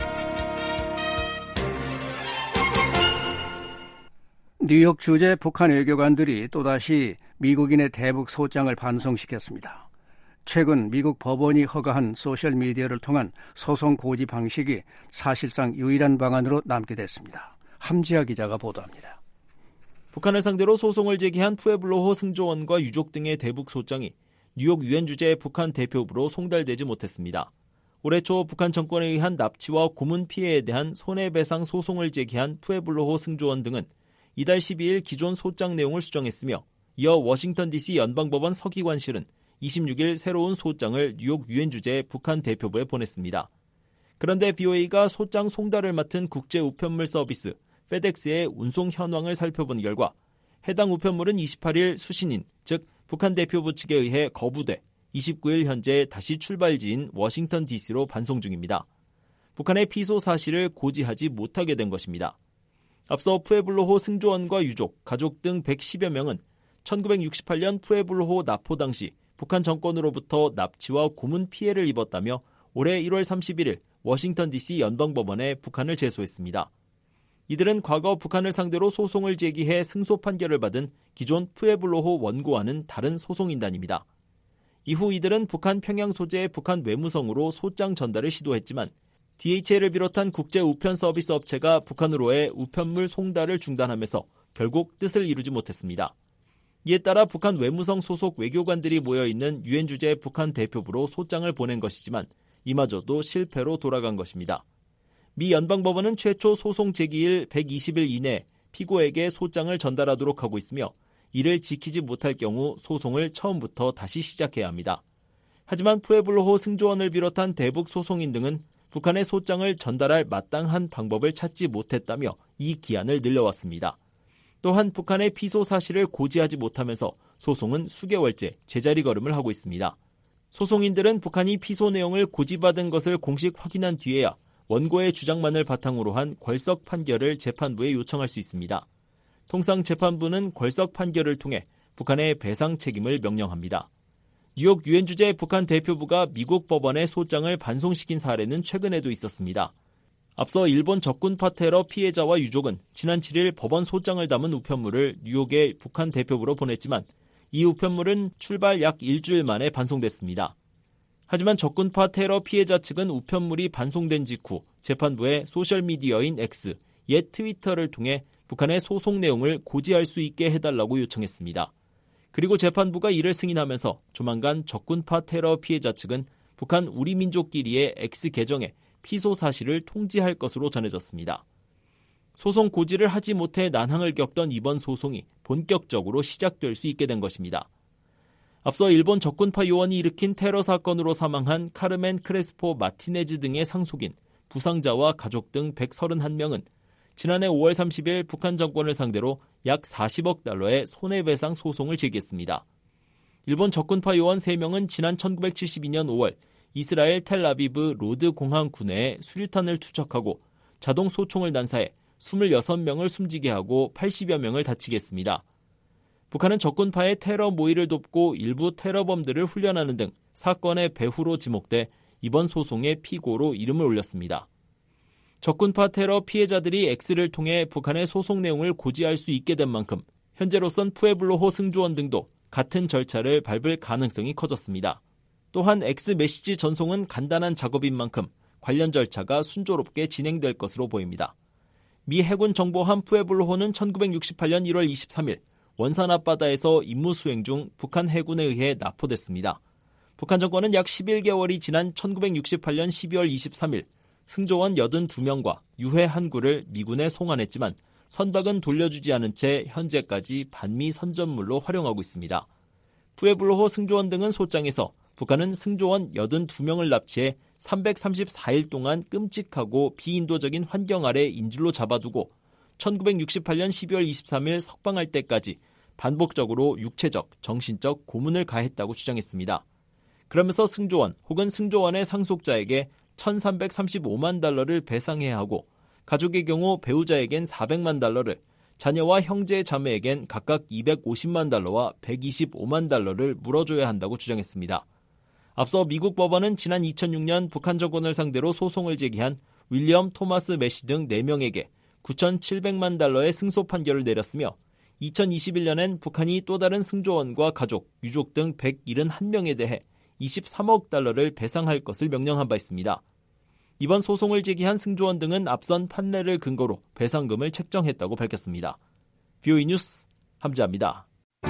뉴욕 주재 북한 외교관들이 또다시 미국인의 대북 소장을 반송시켰습니다. 최근 미국 법원이 허가한 소셜미디어를 통한 소송 고지 방식이 사실상 유일한 방안으로 남게 됐습니다. 함지아 기자가 보도합니다. 북한을 상대로 소송을 제기한 푸에블로호 승조원과 유족 등의 대북 소장이 뉴욕 유엔 주재 북한 대표부로 송달되지 못했습니다. 올해 초 북한 정권에 의한 납치와 고문 피해에 대한 손해배상 소송을 제기한 푸에블로호 승조원 등은 이달 12일 기존 소장 내용을 수정했으며 이어 워싱턴 DC 연방법원 서기관실은 26일 새로운 소장을 뉴욕 유엔 주재 북한 대표부에 보냈습니다. 그런데 BOA가 소장 송달을 맡은 국제 우편물 서비스 페덱스의 운송 현황을 살펴본 결과 해당 우편물은 28일 수신인, 즉 북한 대표부 측에 의해 거부돼 29일 현재 다시 출발지인 워싱턴 DC로 반송 중입니다. 북한의 피소 사실을 고지하지 못하게 된 것입니다. 앞서 푸에블로호 승조원과 유족, 가족 등 110여 명은 1968년 푸에블로호 납포 당시 북한 정권으로부터 납치와 고문 피해를 입었다며 올해 1월 31일 워싱턴 DC 연방법원에 북한을 제소했습니다. 이들은 과거 북한을 상대로 소송을 제기해 승소 판결을 받은 기존 푸에블로호 원고와는 다른 소송인단입니다. 이후 이들은 북한 평양 소재의 북한 외무성으로 소장 전달을 시도했지만 DHL을 비롯한 국제 우편 서비스 업체가 북한으로의 우편물 송달을 중단하면서 결국 뜻을 이루지 못했습니다. 이에 따라 북한 외무성 소속 외교관들이 모여있는 유엔 주재 북한 대표부로 소장을 보낸 것이지만 이마저도 실패로 돌아간 것입니다. 미 연방법원은 최초 소송 제기일 120일 이내 피고에게 소장을 전달하도록 하고 있으며 이를 지키지 못할 경우 소송을 처음부터 다시 시작해야 합니다. 하지만 푸에블로호 승조원을 비롯한 대북 소송인 등은 북한의 소장을 전달할 마땅한 방법을 찾지 못했다며 이 기한을 늘려왔습니다. 또한 북한의 피소 사실을 고지하지 못하면서 소송은 수개월째 제자리 걸음을 하고 있습니다. 소송인들은 북한이 피소 내용을 고지받은 것을 공식 확인한 뒤에야 원고의 주장만을 바탕으로 한 궐석 판결을 재판부에 요청할 수 있습니다. 통상 재판부는 궐석 판결을 통해 북한의 배상 책임을 명령합니다. 뉴욕 유엔 주재 북한 대표부가 미국 법원에 소장을 반송시킨 사례는 최근에도 있었습니다. 앞서 일본 적군파 테러 피해자와 유족은 지난 7일 법원 소장을 담은 우편물을 뉴욕의 북한 대표부로 보냈지만 이 우편물은 출발 약 일주일 만에 반송됐습니다. 하지만 적군파 테러 피해자 측은 우편물이 반송된 직후 재판부에 소셜미디어인 X, 옛 트위터를 통해 북한의 소송 내용을 고지할 수 있게 해달라고 요청했습니다. 그리고 재판부가 이를 승인하면서 조만간 적군파 테러 피해자 측은 북한 우리민족끼리의 X 계정에 피소 사실을 통지할 것으로 전해졌습니다. 소송 고지를 하지 못해 난항을 겪던 이번 소송이 본격적으로 시작될 수 있게 된 것입니다. 앞서 일본 적군파 요원이 일으킨 테러 사건으로 사망한 카르멘 크레스포 마티네즈 등의 상속인, 부상자와 가족 등 131명은 지난해 5월 30일 북한 정권을 상대로 약 40억 달러의 손해배상 소송을 제기했습니다. 일본 적군파 요원 3명은 지난 1972년 5월 이스라엘 텔아비브 로드 공항 군내에 수류탄을 투척하고 자동 소총을 난사해 26명을 숨지게 하고 80여 명을 다치게 했습니다. 북한은 적군파의 테러 모의를 돕고 일부 테러범들을 훈련하는 등 사건의 배후로 지목돼 이번 소송의 피고로 이름을 올렸습니다. 적군파 테러 피해자들이 X를 통해 북한의 소송 내용을 고지할 수 있게 된 만큼 현재로선 푸에블로호 승조원 등도 같은 절차를 밟을 가능성이 커졌습니다. 또한 X 메시지 전송은 간단한 작업인 만큼 관련 절차가 순조롭게 진행될 것으로 보입니다. 미 해군 정보함 푸에블로호는 1968년 1월 23일 원산 앞바다에서 임무 수행 중 북한 해군에 의해 납포됐습니다. 북한 정권은 약 11개월이 지난 1968년 12월 23일 승조원 82명과 유해 한 구를 미군에 송환했지만 선박은 돌려주지 않은 채 현재까지 반미 선전물로 활용하고 있습니다. 푸에블로호 승조원 등은 소장에서 북한은 승조원 82명을 납치해 334일 동안 끔찍하고 비인도적인 환경 아래 인질로 잡아두고 1968년 12월 23일 석방할 때까지 반복적으로 육체적, 정신적 고문을 가했다고 주장했습니다. 그러면서 승조원 혹은 승조원의 상속자에게 1,335만 달러를 배상해야 하고 가족의 경우 배우자에겐 400만 달러를, 자녀와 형제 자매에겐 각각 250만 달러와 125만 달러를 물어줘야 한다고 주장했습니다. 앞서 미국 법원은 지난 2006년 북한 정권을 상대로 소송을 제기한 윌리엄 토마스 매시 등 4명에게 9,700만 달러의 승소 판결을 내렸으며 2021년엔 북한이 또 다른 승조원과 가족, 유족 등 171명에 대해 23억 달러를 배상할 것을 명령한 바 있습니다. 이번 소송을 제기한 승조원 등은 앞선 판례를 근거로 배상금을 책정했다고 밝혔습니다. VOA 뉴스 함지아입니다.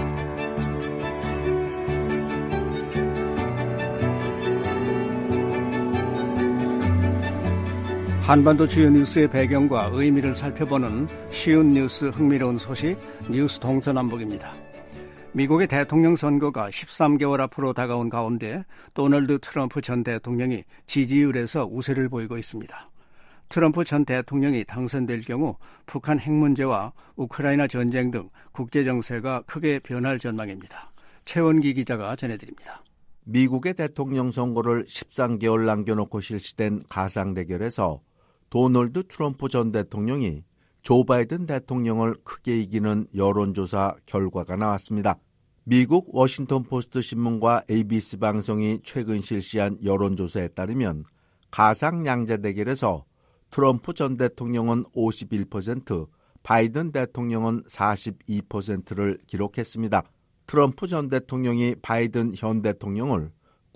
한반도 주요 뉴스의 배경과 의미를 살펴보는 쉬운 뉴스 흥미로운 소식 뉴스 동서남북입니다. 미국의 대통령 선거가 13개월 앞으로 다가온 가운데 도널드 트럼프 전 대통령이 지지율에서 우세를 보이고 있습니다. 트럼프 전 대통령이 당선될 경우 북한 핵 문제와 우크라이나 전쟁 등 국제 정세가 크게 변할 전망입니다. 최원기 기자가 전해드립니다. 미국의 대통령 선거를 13개월 남겨놓고 실시된 가상 대결에서 도널드 트럼프 전 대통령이 조 바이든 대통령을 크게 이기는 여론조사 결과가 나왔습니다. 미국 워싱턴 포스트 신문과 ABC 방송이 최근 실시한 여론조사에 따르면 가상 양자 대결에서 트럼프 전 대통령은 51%, 바이든 대통령은 42%를 기록했습니다. 트럼프 전 대통령이 바이든 현 대통령을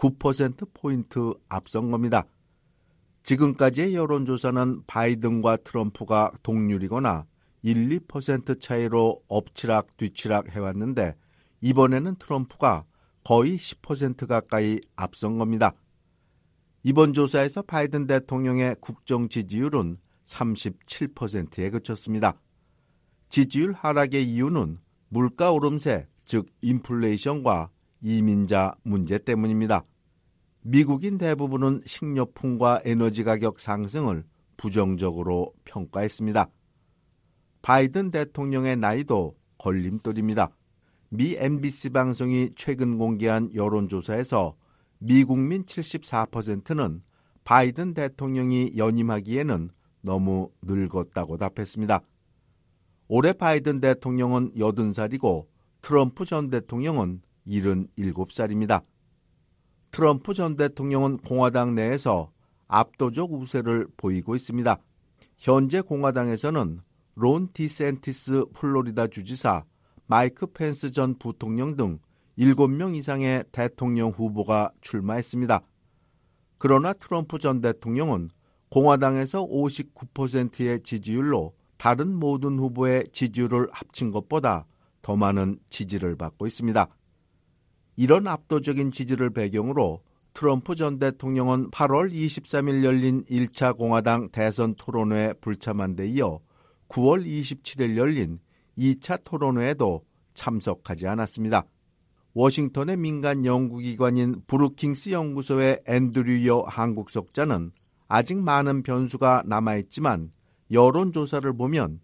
9%포인트 앞선 겁니다. 지금까지의 여론조사는 바이든과 트럼프가 동률이거나 1, 2% 차이로 엎치락 뒤치락 해왔는데 이번에는 트럼프가 거의 10% 가까이 앞선 겁니다. 이번 조사에서 바이든 대통령의 국정 지지율은 37%에 그쳤습니다. 지지율 하락의 이유는 물가 오름세, 즉 인플레이션과 이민자 문제 때문입니다. 미국인 대부분은 식료품과 에너지 가격 상승을 부정적으로 평가했습니다. 바이든 대통령의 나이도 걸림돌입니다. 미 MBC 방송이 최근 공개한 여론조사에서 미국민 74%는 바이든 대통령이 연임하기에는 너무 늙었다고 답했습니다. 올해 바이든 대통령은 80살이고 트럼프 전 대통령은 77살입니다. 트럼프 전 대통령은 공화당 내에서 압도적 우세를 보이고 있습니다. 현재 공화당에서는 론 디샌티스 플로리다 주지사, 마이크 펜스 전 부통령 등 7명 이상의 대통령 후보가 출마했습니다. 그러나 트럼프 전 대통령은 공화당에서 59%의 지지율로 다른 모든 후보의 지지율을 합친 것보다 더 많은 지지를 받고 있습니다. 이런 압도적인 지지를 배경으로 트럼프 전 대통령은 8월 23일 열린 1차 공화당 대선 토론회 불참한 데 이어 9월 27일 열린 2차 토론회에도 참석하지 않았습니다. 워싱턴의 민간 연구기관인 브루킹스 연구소의 앤드류 여 한국석자는 아직 많은 변수가 남아있지만 여론조사를 보면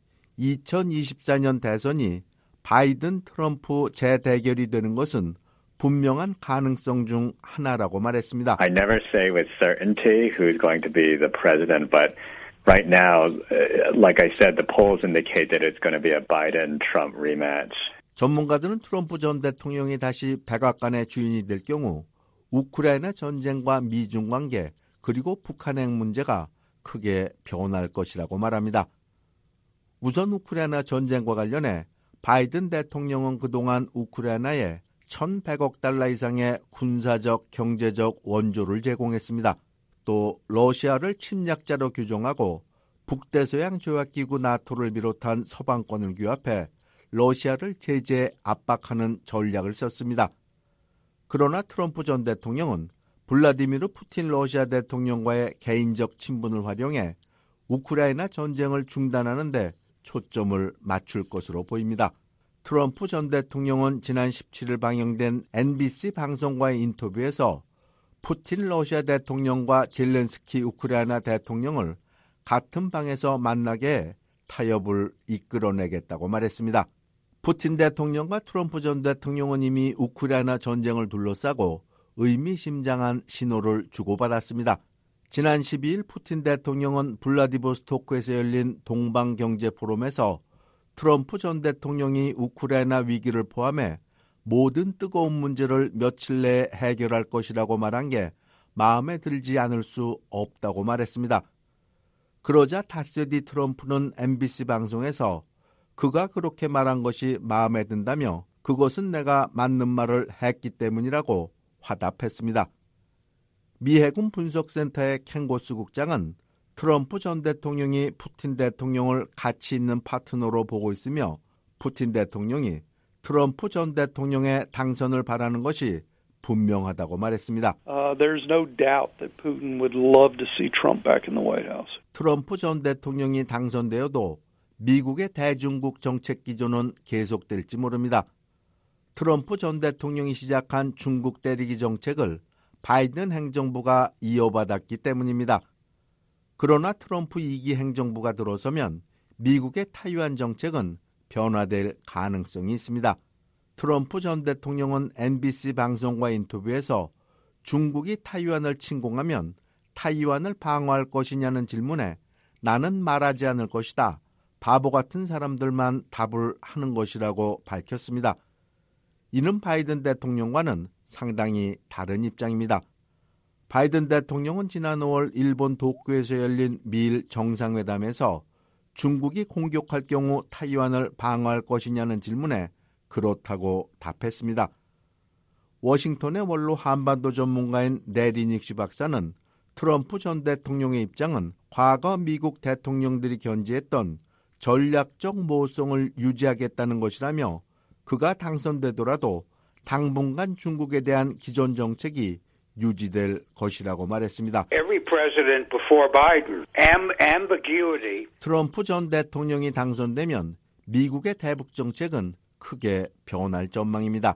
2024년 대선이 바이든 트럼프 재대결이 되는 것은 분명한 가능성 중 하나라고 말했습니다. I never say with certainty who's going to be the president, but right now, like I said, the polls indicate that it's going to be a Biden-Trump rematch. 전문가들은 트럼프 전 대통령이 다시 백악관의 주인이 될 경우 우크라이나 전쟁과 미중 관계 그리고 북한 핵 문제가 크게 변할 것이라고 말합니다. 우선 우크라이나 전쟁과 관련해 바이든 대통령은 그동안 우크라이나에 1,100억 달러 이상의 군사적, 경제적 원조를 제공했습니다. 또 러시아를 침략자로 규정하고 북대서양 조약기구 나토를 비롯한 서방권을 규합해 러시아를 제재 압박하는 전략을 썼습니다. 그러나 트럼프 전 대통령은 블라디미르 푸틴 러시아 대통령과의 개인적 친분을 활용해 우크라이나 전쟁을 중단하는 데 초점을 맞출 것으로 보입니다. 트럼프 전 대통령은 지난 17일 방영된 NBC 방송과의 인터뷰에서 푸틴 러시아 대통령과 젤렌스키 우크라이나 대통령을 같은 방에서 만나게 해 타협을 이끌어내겠다고 말했습니다. 푸틴 대통령과 트럼프 전 대통령은 이미 우크라이나 전쟁을 둘러싸고 의미심장한 신호를 주고받았습니다. 지난 12일 푸틴 대통령은 블라디보스토크에서 열린 동방경제포럼에서 트럼프 전 대통령이 우크라이나 위기를 포함해 모든 뜨거운 문제를 며칠 내에 해결할 것이라고 말한 게 마음에 들지 않을 수 없다고 말했습니다. 그러자 타스디 트럼프는 MBC 방송에서 그가 그렇게 말한 것이 마음에 든다며 그것은 내가 맞는 말을 했기 때문이라고 화답했습니다. 미 해군 분석센터의 켄고스 국장은 트럼프 전 대통령이 푸틴 대통령을 가치 있는 파트너로 보고 있으며 푸틴 대통령이 트럼프 전 대통령의 당선을 바라는 것이 분명하다고 말했습니다. There's no doubt that Putin would love to see Trump back in the White House. 트럼프 전 대통령이 당선되어도 미국의 대중국 정책 기조는 계속될지 모릅니다. 트럼프 전 대통령이 시작한 중국 때리기 정책을 바이든 행정부가 이어받았기 때문입니다. 그러나 트럼프 2기 행정부가 들어서면 미국의 타이완 정책은 변화될 가능성이 있습니다. 트럼프 전 대통령은 NBC 방송과 인터뷰에서 중국이 타이완을 침공하면 타이완을 방어할 것이냐는 질문에 나는 말하지 않을 것이다. 바보 같은 사람들만 답을 하는 것이라고 밝혔습니다. 이는 바이든 대통령과는 상당히 다른 입장입니다. 바이든 대통령은 지난 5월 일본 도쿄에서 열린 미일 정상회담에서 중국이 공격할 경우 타이완을 방어할 것이냐는 질문에 그렇다고 답했습니다. 워싱턴의 원로 한반도 전문가인 레리 닉시 박사는 트럼프 전 대통령의 입장은 과거 미국 대통령들이 견지했던 전략적 모성을 유지하겠다는 것이라며 그가 당선되더라도 당분간 중국에 대한 기존 정책이 유지될 것이라고 말했습니다. Every president before Biden, ambiguity. 트럼프 전 대통령이 당선되면 미국의 대북 정책은 크게 변할 전망입니다.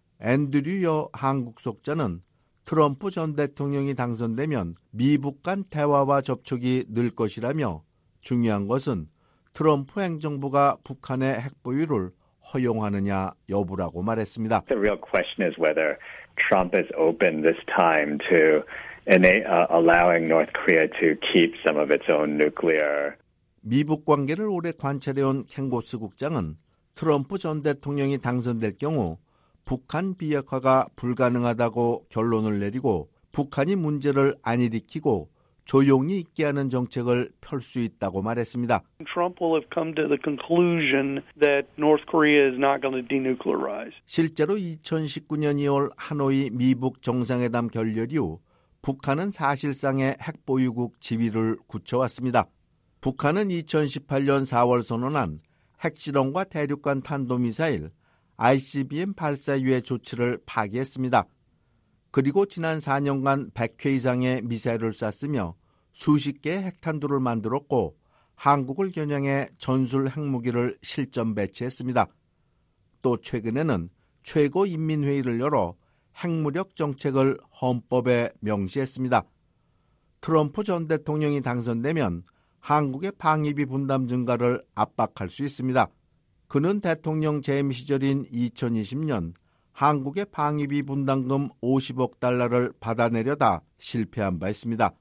앤드류 여 한국 속자는 트럼프 전 대통령이 당선되면 미북 간 대화와 접촉이 늘 것이라며 중요한 것은 트럼프 행정부가 북한의 핵 보유를 허용하느냐 여부라고 말했습니다. The real question is whether Trump is open this time to allowing North Korea to keep some of its own nuclear. 미북 관계를 오래 관찰해온 켄고스 국장은 트럼프 전 대통령이 당선될 경우 북한 비핵화가 불가능하다고 결론을 내리고 북한이 문제를 안 일으키고 조용히 있게 하는 정책을 펼 수 있다고 말했습니다. Trump will have come to the conclusion that North Korea is not going to denuclearize. 실제로 2019년 2월 하노이 미북 정상회담 결렬 이후 북한은 사실상의 핵보유국 지위를 굳혀왔습니다. 북한은 2018년 4월 선언한 핵실험과 대륙간 탄도미사일 ICBM 발사 유예 조치를 파기했습니다. 그리고 지난 4년간 100회 이상의 미사일을 쐈으며 수십 개의 핵탄두를 만들었고 한국을 겨냥해 전술 핵무기를 실전 배치했습니다. 또 최근에는 최고인민회의를 열어 핵무력 정책을 헌법에 명시했습니다. 트럼프 전 대통령이 당선되면 한국의 방위비 분담 증가를 압박할 수 있습니다. 그는 대통령 재임 시절인 2020년 한국의 방위비 분담금 50억 달러를 받아내려다 실패한 바 있습니다.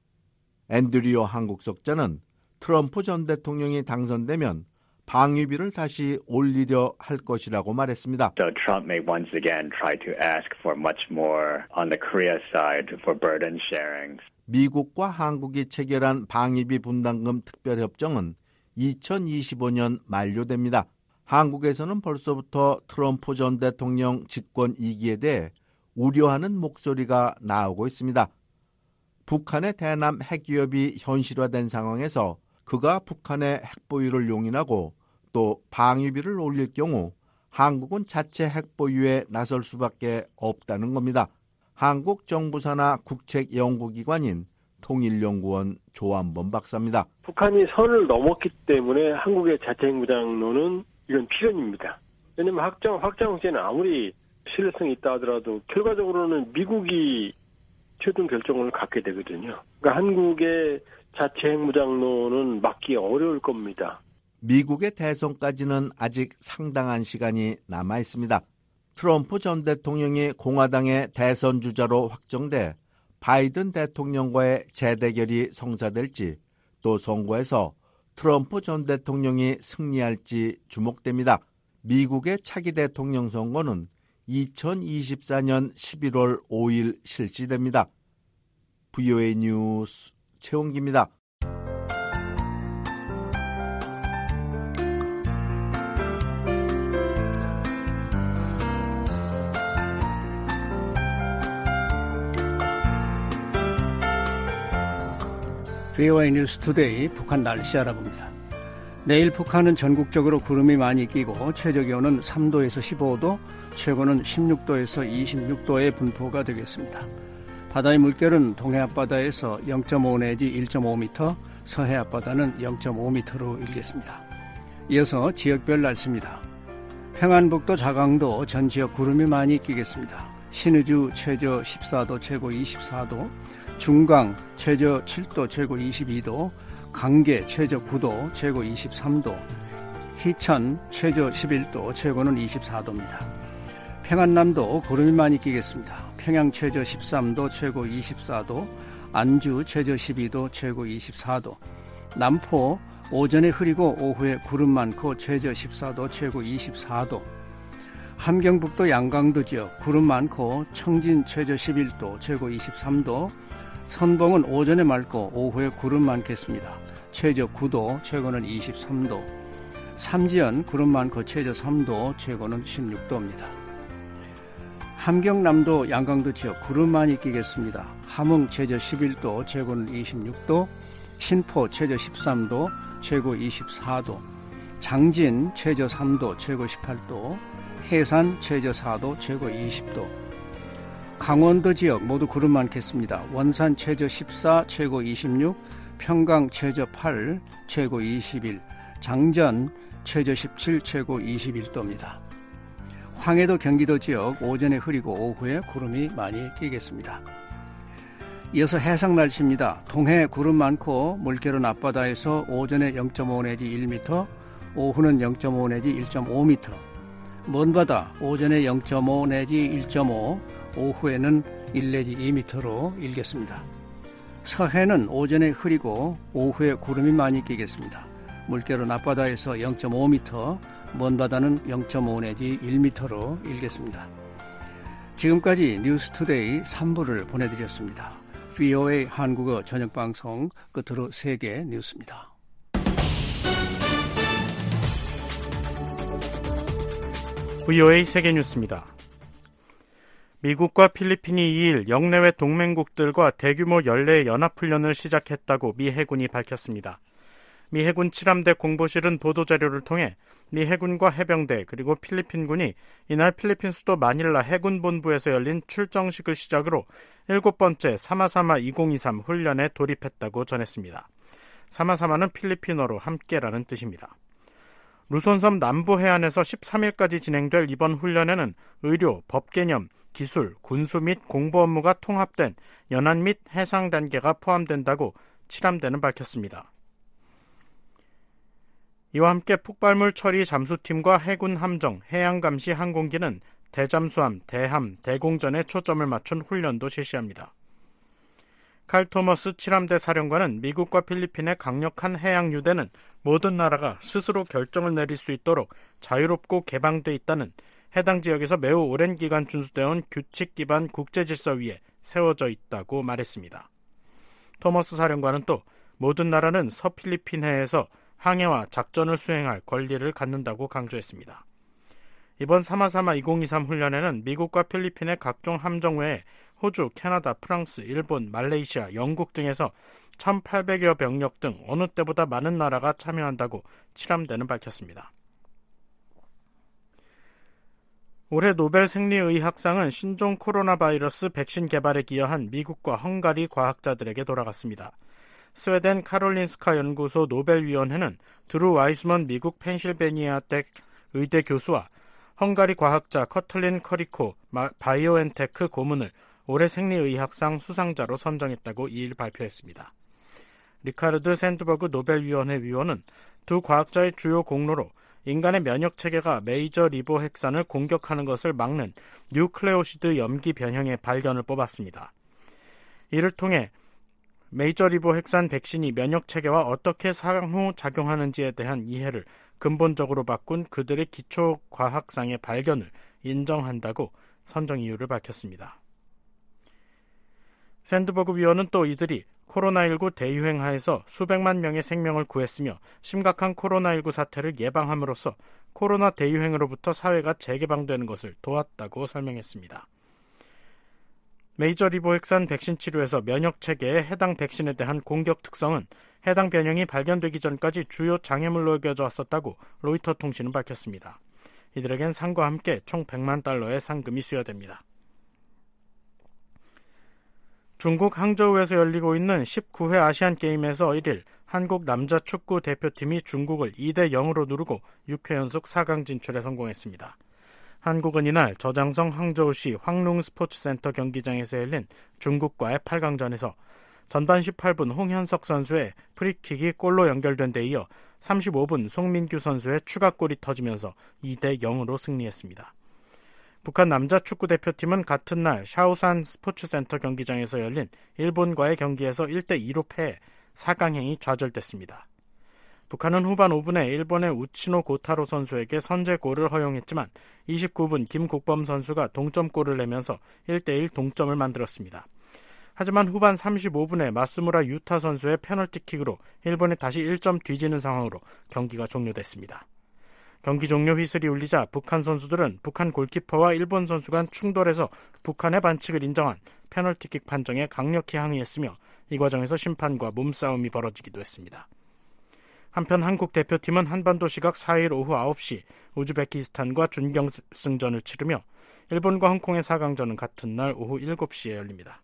앤드류 한국 석자는 트럼프 전 대통령이 당선되면 방위비를 다시 올리려 할 것이라고 말했습니다. So Trump may once again try to ask for much more on the Korea side for burden sharing. 미국과 한국이 체결한 방위비 분담금 특별협정은 2025년 만료됩니다. 한국에서는 벌써부터 트럼프 전 대통령 집권 2기에 대해 우려하는 목소리가 나오고 있습니다. 북한의 대남 핵위협이 현실화된 상황에서 그가 북한의 핵보유를 용인하고 또 방위비를 올릴 경우 한국은 자체 핵보유에 나설 수밖에 없다는 겁니다. 한국 정부사나 국책연구기관인 통일연구원 조한범 박사입니다. 북한이 선을 넘었기 때문에 한국의 자체 핵무장론은 이건 필연입니다. 왜냐하면 확장 억제는 아무리 신뢰성이 있다 하더라도 결과적으로는 미국이 최종 결정을 갖게 되거든요. 그러니까 한국의 자체 핵무장론은 막기 어려울 겁니다. 미국의 대선까지는 아직 상당한 시간이 남아 있습니다. 트럼프 전 대통령이 공화당의 대선 주자로 확정돼 바이든 대통령과의 재대결이 성사될지 또 선거에서 트럼프 전 대통령이 승리할지 주목됩니다. 미국의 차기 대통령 선거는 2024년 11월 5일 실시됩니다. VOA 뉴스 최홍기입니다. VOA 뉴스 투데이 북한 날씨 알아봅니다. 내일 북한은 전국적으로 구름이 많이 끼고 최저기온은 3도에서 15도, 최고는 16도에서 26도의 분포가 되겠습니다. 바다의 물결은 동해 앞바다에서 0.5 내지 1.5m, 서해 앞바다는 0.5m로 일겠습니다. 이어서 지역별 날씨입니다. 평안북도 자강도 전 지역 구름이 많이 끼겠습니다. 신의주 최저 14도, 최고 24도, 중강 최저 7도, 최고 22도, 강계 최저 9도, 최고 23도, 희천 최저 11도, 최고는 24도입니다. 평안남도 구름이 많이 끼겠습니다. 평양 최저 13도, 최고 24도, 안주 최저 12도, 최고 24도, 남포 오전에 흐리고 오후에 구름 많고 최저 14도, 최고 24도, 함경북도 양강도 지역 구름 많고 청진 최저 11도, 최고 23도, 선봉은 오전에 맑고 오후에 구름 많겠습니다. 최저 9도, 최고는 23도. 삼지연 구름 많고 최저 3도, 최고는 16도입니다. 함경남도 양강도 지역 구름 많이 끼겠습니다. 함흥 최저 11도, 최고는 26도. 신포 최저 13도, 최고 24도. 장진 최저 3도, 최고 18도. 해산 최저 4도, 최고 20도. 강원도 지역 모두 구름 많겠습니다. 원산 최저 14, 최고 26, 평강 최저 8, 최고 21, 장전 최저 17, 최고 21도입니다. 황해도 경기도 지역 오전에 흐리고 오후에 구름이 많이 끼겠습니다. 이어서 해상 날씨입니다. 동해 구름 많고 물결은 앞바다에서 오전에 0.5 내지 1m, 오후는 0.5 내지 1.5m. 먼바다 오전에 0.5 내지 1.5, 오후에는 1 내지 2m로 일겠습니다. 서해는 오전에 흐리고 오후에 구름이 많이 끼겠습니다. 물결은 앞바다에서 0.5m, 먼바다는 0.5 내지 1m로 일겠습니다. 지금까지 뉴스투데이 3부를 보내드렸습니다. VOA 한국어 저녁방송 끝으로 세계 뉴스입니다. VOA 세계뉴스입니다. 미국과 필리핀이 2일 영내외 동맹국들과 대규모 연례 연합훈련을 시작했다고 미 해군이 밝혔습니다. 미 해군 7함대 공보실은 보도자료를 통해 미 해군과 해병대 그리고 필리핀군이 이날 필리핀 수도 마닐라 해군본부에서 열린 출정식을 시작으로 7번째 사마사마 2023 훈련에 돌입했다고 전했습니다. 사마사마는 필리핀어로 함께라는 뜻입니다. 루손섬 남부 해안에서 13일까지 진행될 이번 훈련에는 의료, 법개념, 기술, 군수 및 공보 업무가 통합된 연안 및 해상 단계가 포함된다고 7함대는 밝혔습니다. 이와 함께 폭발물 처리 잠수팀과 해군 함정, 해양감시 항공기는 대잠수함, 대함, 대공전에 초점을 맞춘 훈련도 실시합니다. 칼 토머스 7함대 사령관은 미국과 필리핀의 강력한 해양 유대는 모든 나라가 스스로 결정을 내릴 수 있도록 자유롭고 개방돼 있다는 해당 지역에서 매우 오랜 기간 준수되어 온 규칙 기반 국제 질서 위에 세워져 있다고 말했습니다. 토머스 사령관은 또 모든 나라는 서필리핀해에서 항해와 작전을 수행할 권리를 갖는다고 강조했습니다. 이번 사마사마 2023 훈련에는 미국과 필리핀의 각종 함정 외에 호주, 캐나다, 프랑스, 일본, 말레이시아, 영국 등에서 1,800여 병력 등 어느 때보다 많은 나라가 참여한다고 7함대는 밝혔습니다. 올해 노벨 생리의학상은 신종 코로나 바이러스 백신 개발에 기여한 미국과 헝가리 과학자들에게 돌아갔습니다. 스웨덴 카롤린스카 연구소 노벨위원회는 드루 와이스먼 미국 펜실베니아 대 의대 교수와 헝가리 과학자 커틀린 커리코 바이오엔테크 고문을 올해 생리의학상 수상자로 선정했다고 2일 발표했습니다. 리카르드 샌드버그 노벨위원회 위원은 두 과학자의 주요 공로로 인간의 면역체계가 메이저 리보핵산을 공격하는 것을 막는 뉴클레오시드 염기 변형의 발견을 뽑았습니다. 이를 통해 메이저 리보핵산 백신이 면역체계와 어떻게 상호작용하는지에 대한 이해를 근본적으로 바꾼 그들의 기초과학상의 발견을 인정한다고 선정 이유를 밝혔습니다. 샌드버그 위원은 또 이들이 코로나19 대유행하에서 수백만 명의 생명을 구했으며 심각한 코로나19 사태를 예방함으로써 코로나 대유행으로부터 사회가 재개방되는 것을 도왔다고 설명했습니다. 메이저 리보핵산 백신 치료에서 면역체계의 해당 백신에 대한 공격 특성은 해당 변형이 발견되기 전까지 주요 장애물로 여겨져 왔었다고 로이터 통신은 밝혔습니다. 이들에겐 상과 함께 총 100만 달러의 상금이 수여됩니다. 중국 항저우에서 열리고 있는 19회 아시안게임에서 1일 한국 남자 축구 대표팀이 중국을 2-0으로 누르고 6회 연속 4강 진출에 성공했습니다. 한국은 이날 저장성 항저우시 황룽 스포츠센터 경기장에서 열린 중국과의 8강전에서 전반 18분 홍현석 선수의 프리킥이 골로 연결된 데 이어 35분 송민규 선수의 추가골이 터지면서 2-0으로 승리했습니다. 북한 남자 축구대표팀은 같은 날 샤오산 스포츠센터 경기장에서 열린 일본과의 경기에서 1-2로 패해 4강행이 좌절됐습니다. 북한은 후반 5분에 일본의 우치노 고타로 선수에게 선제골을 허용했지만 29분 김국범 선수가 동점골을 내면서 1-1 동점을 만들었습니다. 하지만 후반 35분에 마스무라 유타 선수의 페널티킥으로 일본이 다시 1점 뒤지는 상황으로 경기가 종료됐습니다. 경기 종료 휘슬이 울리자 북한 선수들은 북한 골키퍼와 일본 선수 간 충돌에서 북한의 반칙을 인정한 페널티킥 판정에 강력히 항의했으며 이 과정에서 심판과 몸싸움이 벌어지기도 했습니다. 한편 한국 대표팀은 한반도 시각 4일 오후 9시 우즈베키스탄과 준결승전을 치르며 일본과 홍콩의 4강전은 같은 날 오후 7시에 열립니다.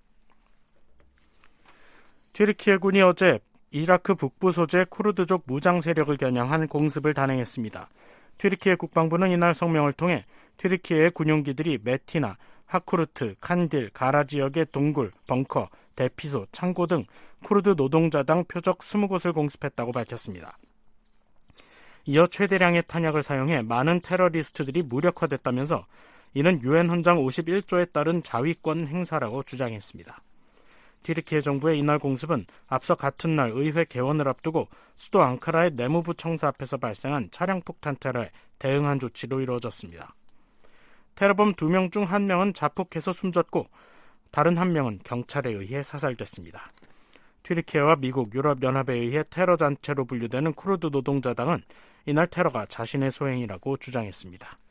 튀르키예군이 어제 이라크 북부 소재 쿠르드족 무장 세력을 겨냥한 공습을 단행했습니다. 튀르키예 국방부는 이날 성명을 통해 튀르키예의 군용기들이 메티나, 하쿠르트, 칸딜, 가라 지역의 동굴, 벙커, 대피소, 창고 등 쿠르드 노동자당 표적 20곳을 공습했다고 밝혔습니다. 이어 최대량의 탄약을 사용해 많은 테러리스트들이 무력화됐다면서 이는 유엔 헌장 51조에 따른 자위권 행사라고 주장했습니다. 튀르키예 정부의 이날 공습은 앞서 같은 날 의회 개원을 앞두고 수도 앙카라의 내무부 청사 앞에서 발생한 차량 폭탄 테러에 대응한 조치로 이루어졌습니다. 테러범 2명 중 1명은 자폭해서 숨졌고 다른 1명은 경찰에 의해 사살됐습니다. 튀르키예와 미국, 유럽연합에 의해 테러 단체로 분류되는 쿠르드 노동자당은 이날 테러가 자신의 소행이라고 주장했습니다.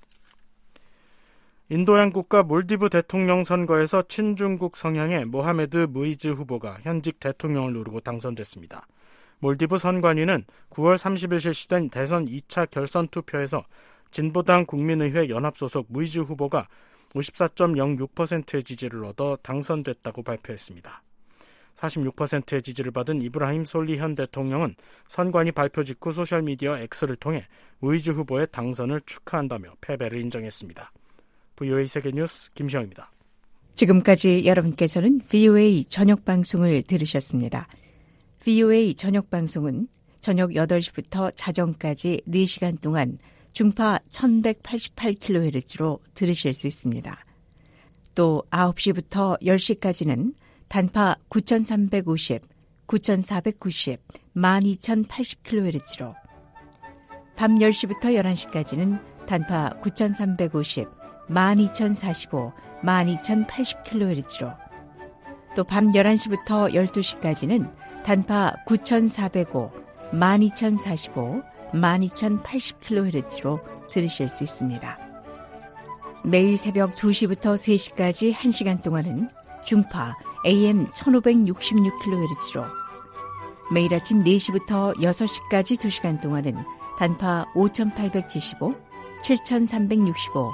인도양 국가 몰디브 대통령 선거에서 친중국 성향의 모하메드 무이즈 후보가 현직 대통령을 누르고 당선됐습니다. 몰디브 선관위는 9월 30일 실시된 대선 2차 결선 투표에서 진보당 국민의회 연합소속 무이즈 후보가 54.06%의 지지를 얻어 당선됐다고 발표했습니다. 46%의 지지를 받은 이브라힘 솔리 현 대통령은 선관위 발표 직후 소셜미디어 X를 통해 무이즈 후보의 당선을 축하한다며 패배를 인정했습니다. VOA 세계뉴스 김시영입니다. 지금까지 여러분께서는 VOA 저녁방송을 들으셨습니다. VOA 저녁방송은 저녁 8시부터 자정까지 4시간 동안 중파 1188kHz로 들으실 수 있습니다. 또 9시부터 10시까지는 단파 9350, 9490, 12080kHz로 밤 10시부터 11시까지는 단파 9350, 12045, 12080kHz로 또 밤 11시부터 12시까지는 단파 9405, 12045, 12080kHz로 들으실 수 있습니다. 매일 새벽 2시부터 3시까지 1시간 동안은 중파 AM 1566kHz로 매일 아침 4시부터 6시까지 2시간 동안은 단파 5875, 7365,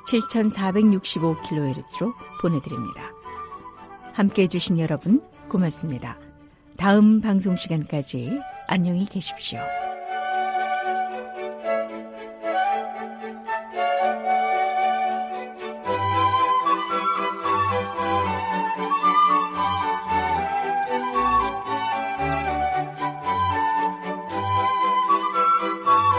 7465kHz로 보내드립니다. 함께해 주신 여러분 고맙습니다. 다음 방송 시간까지 안녕히 계십시오.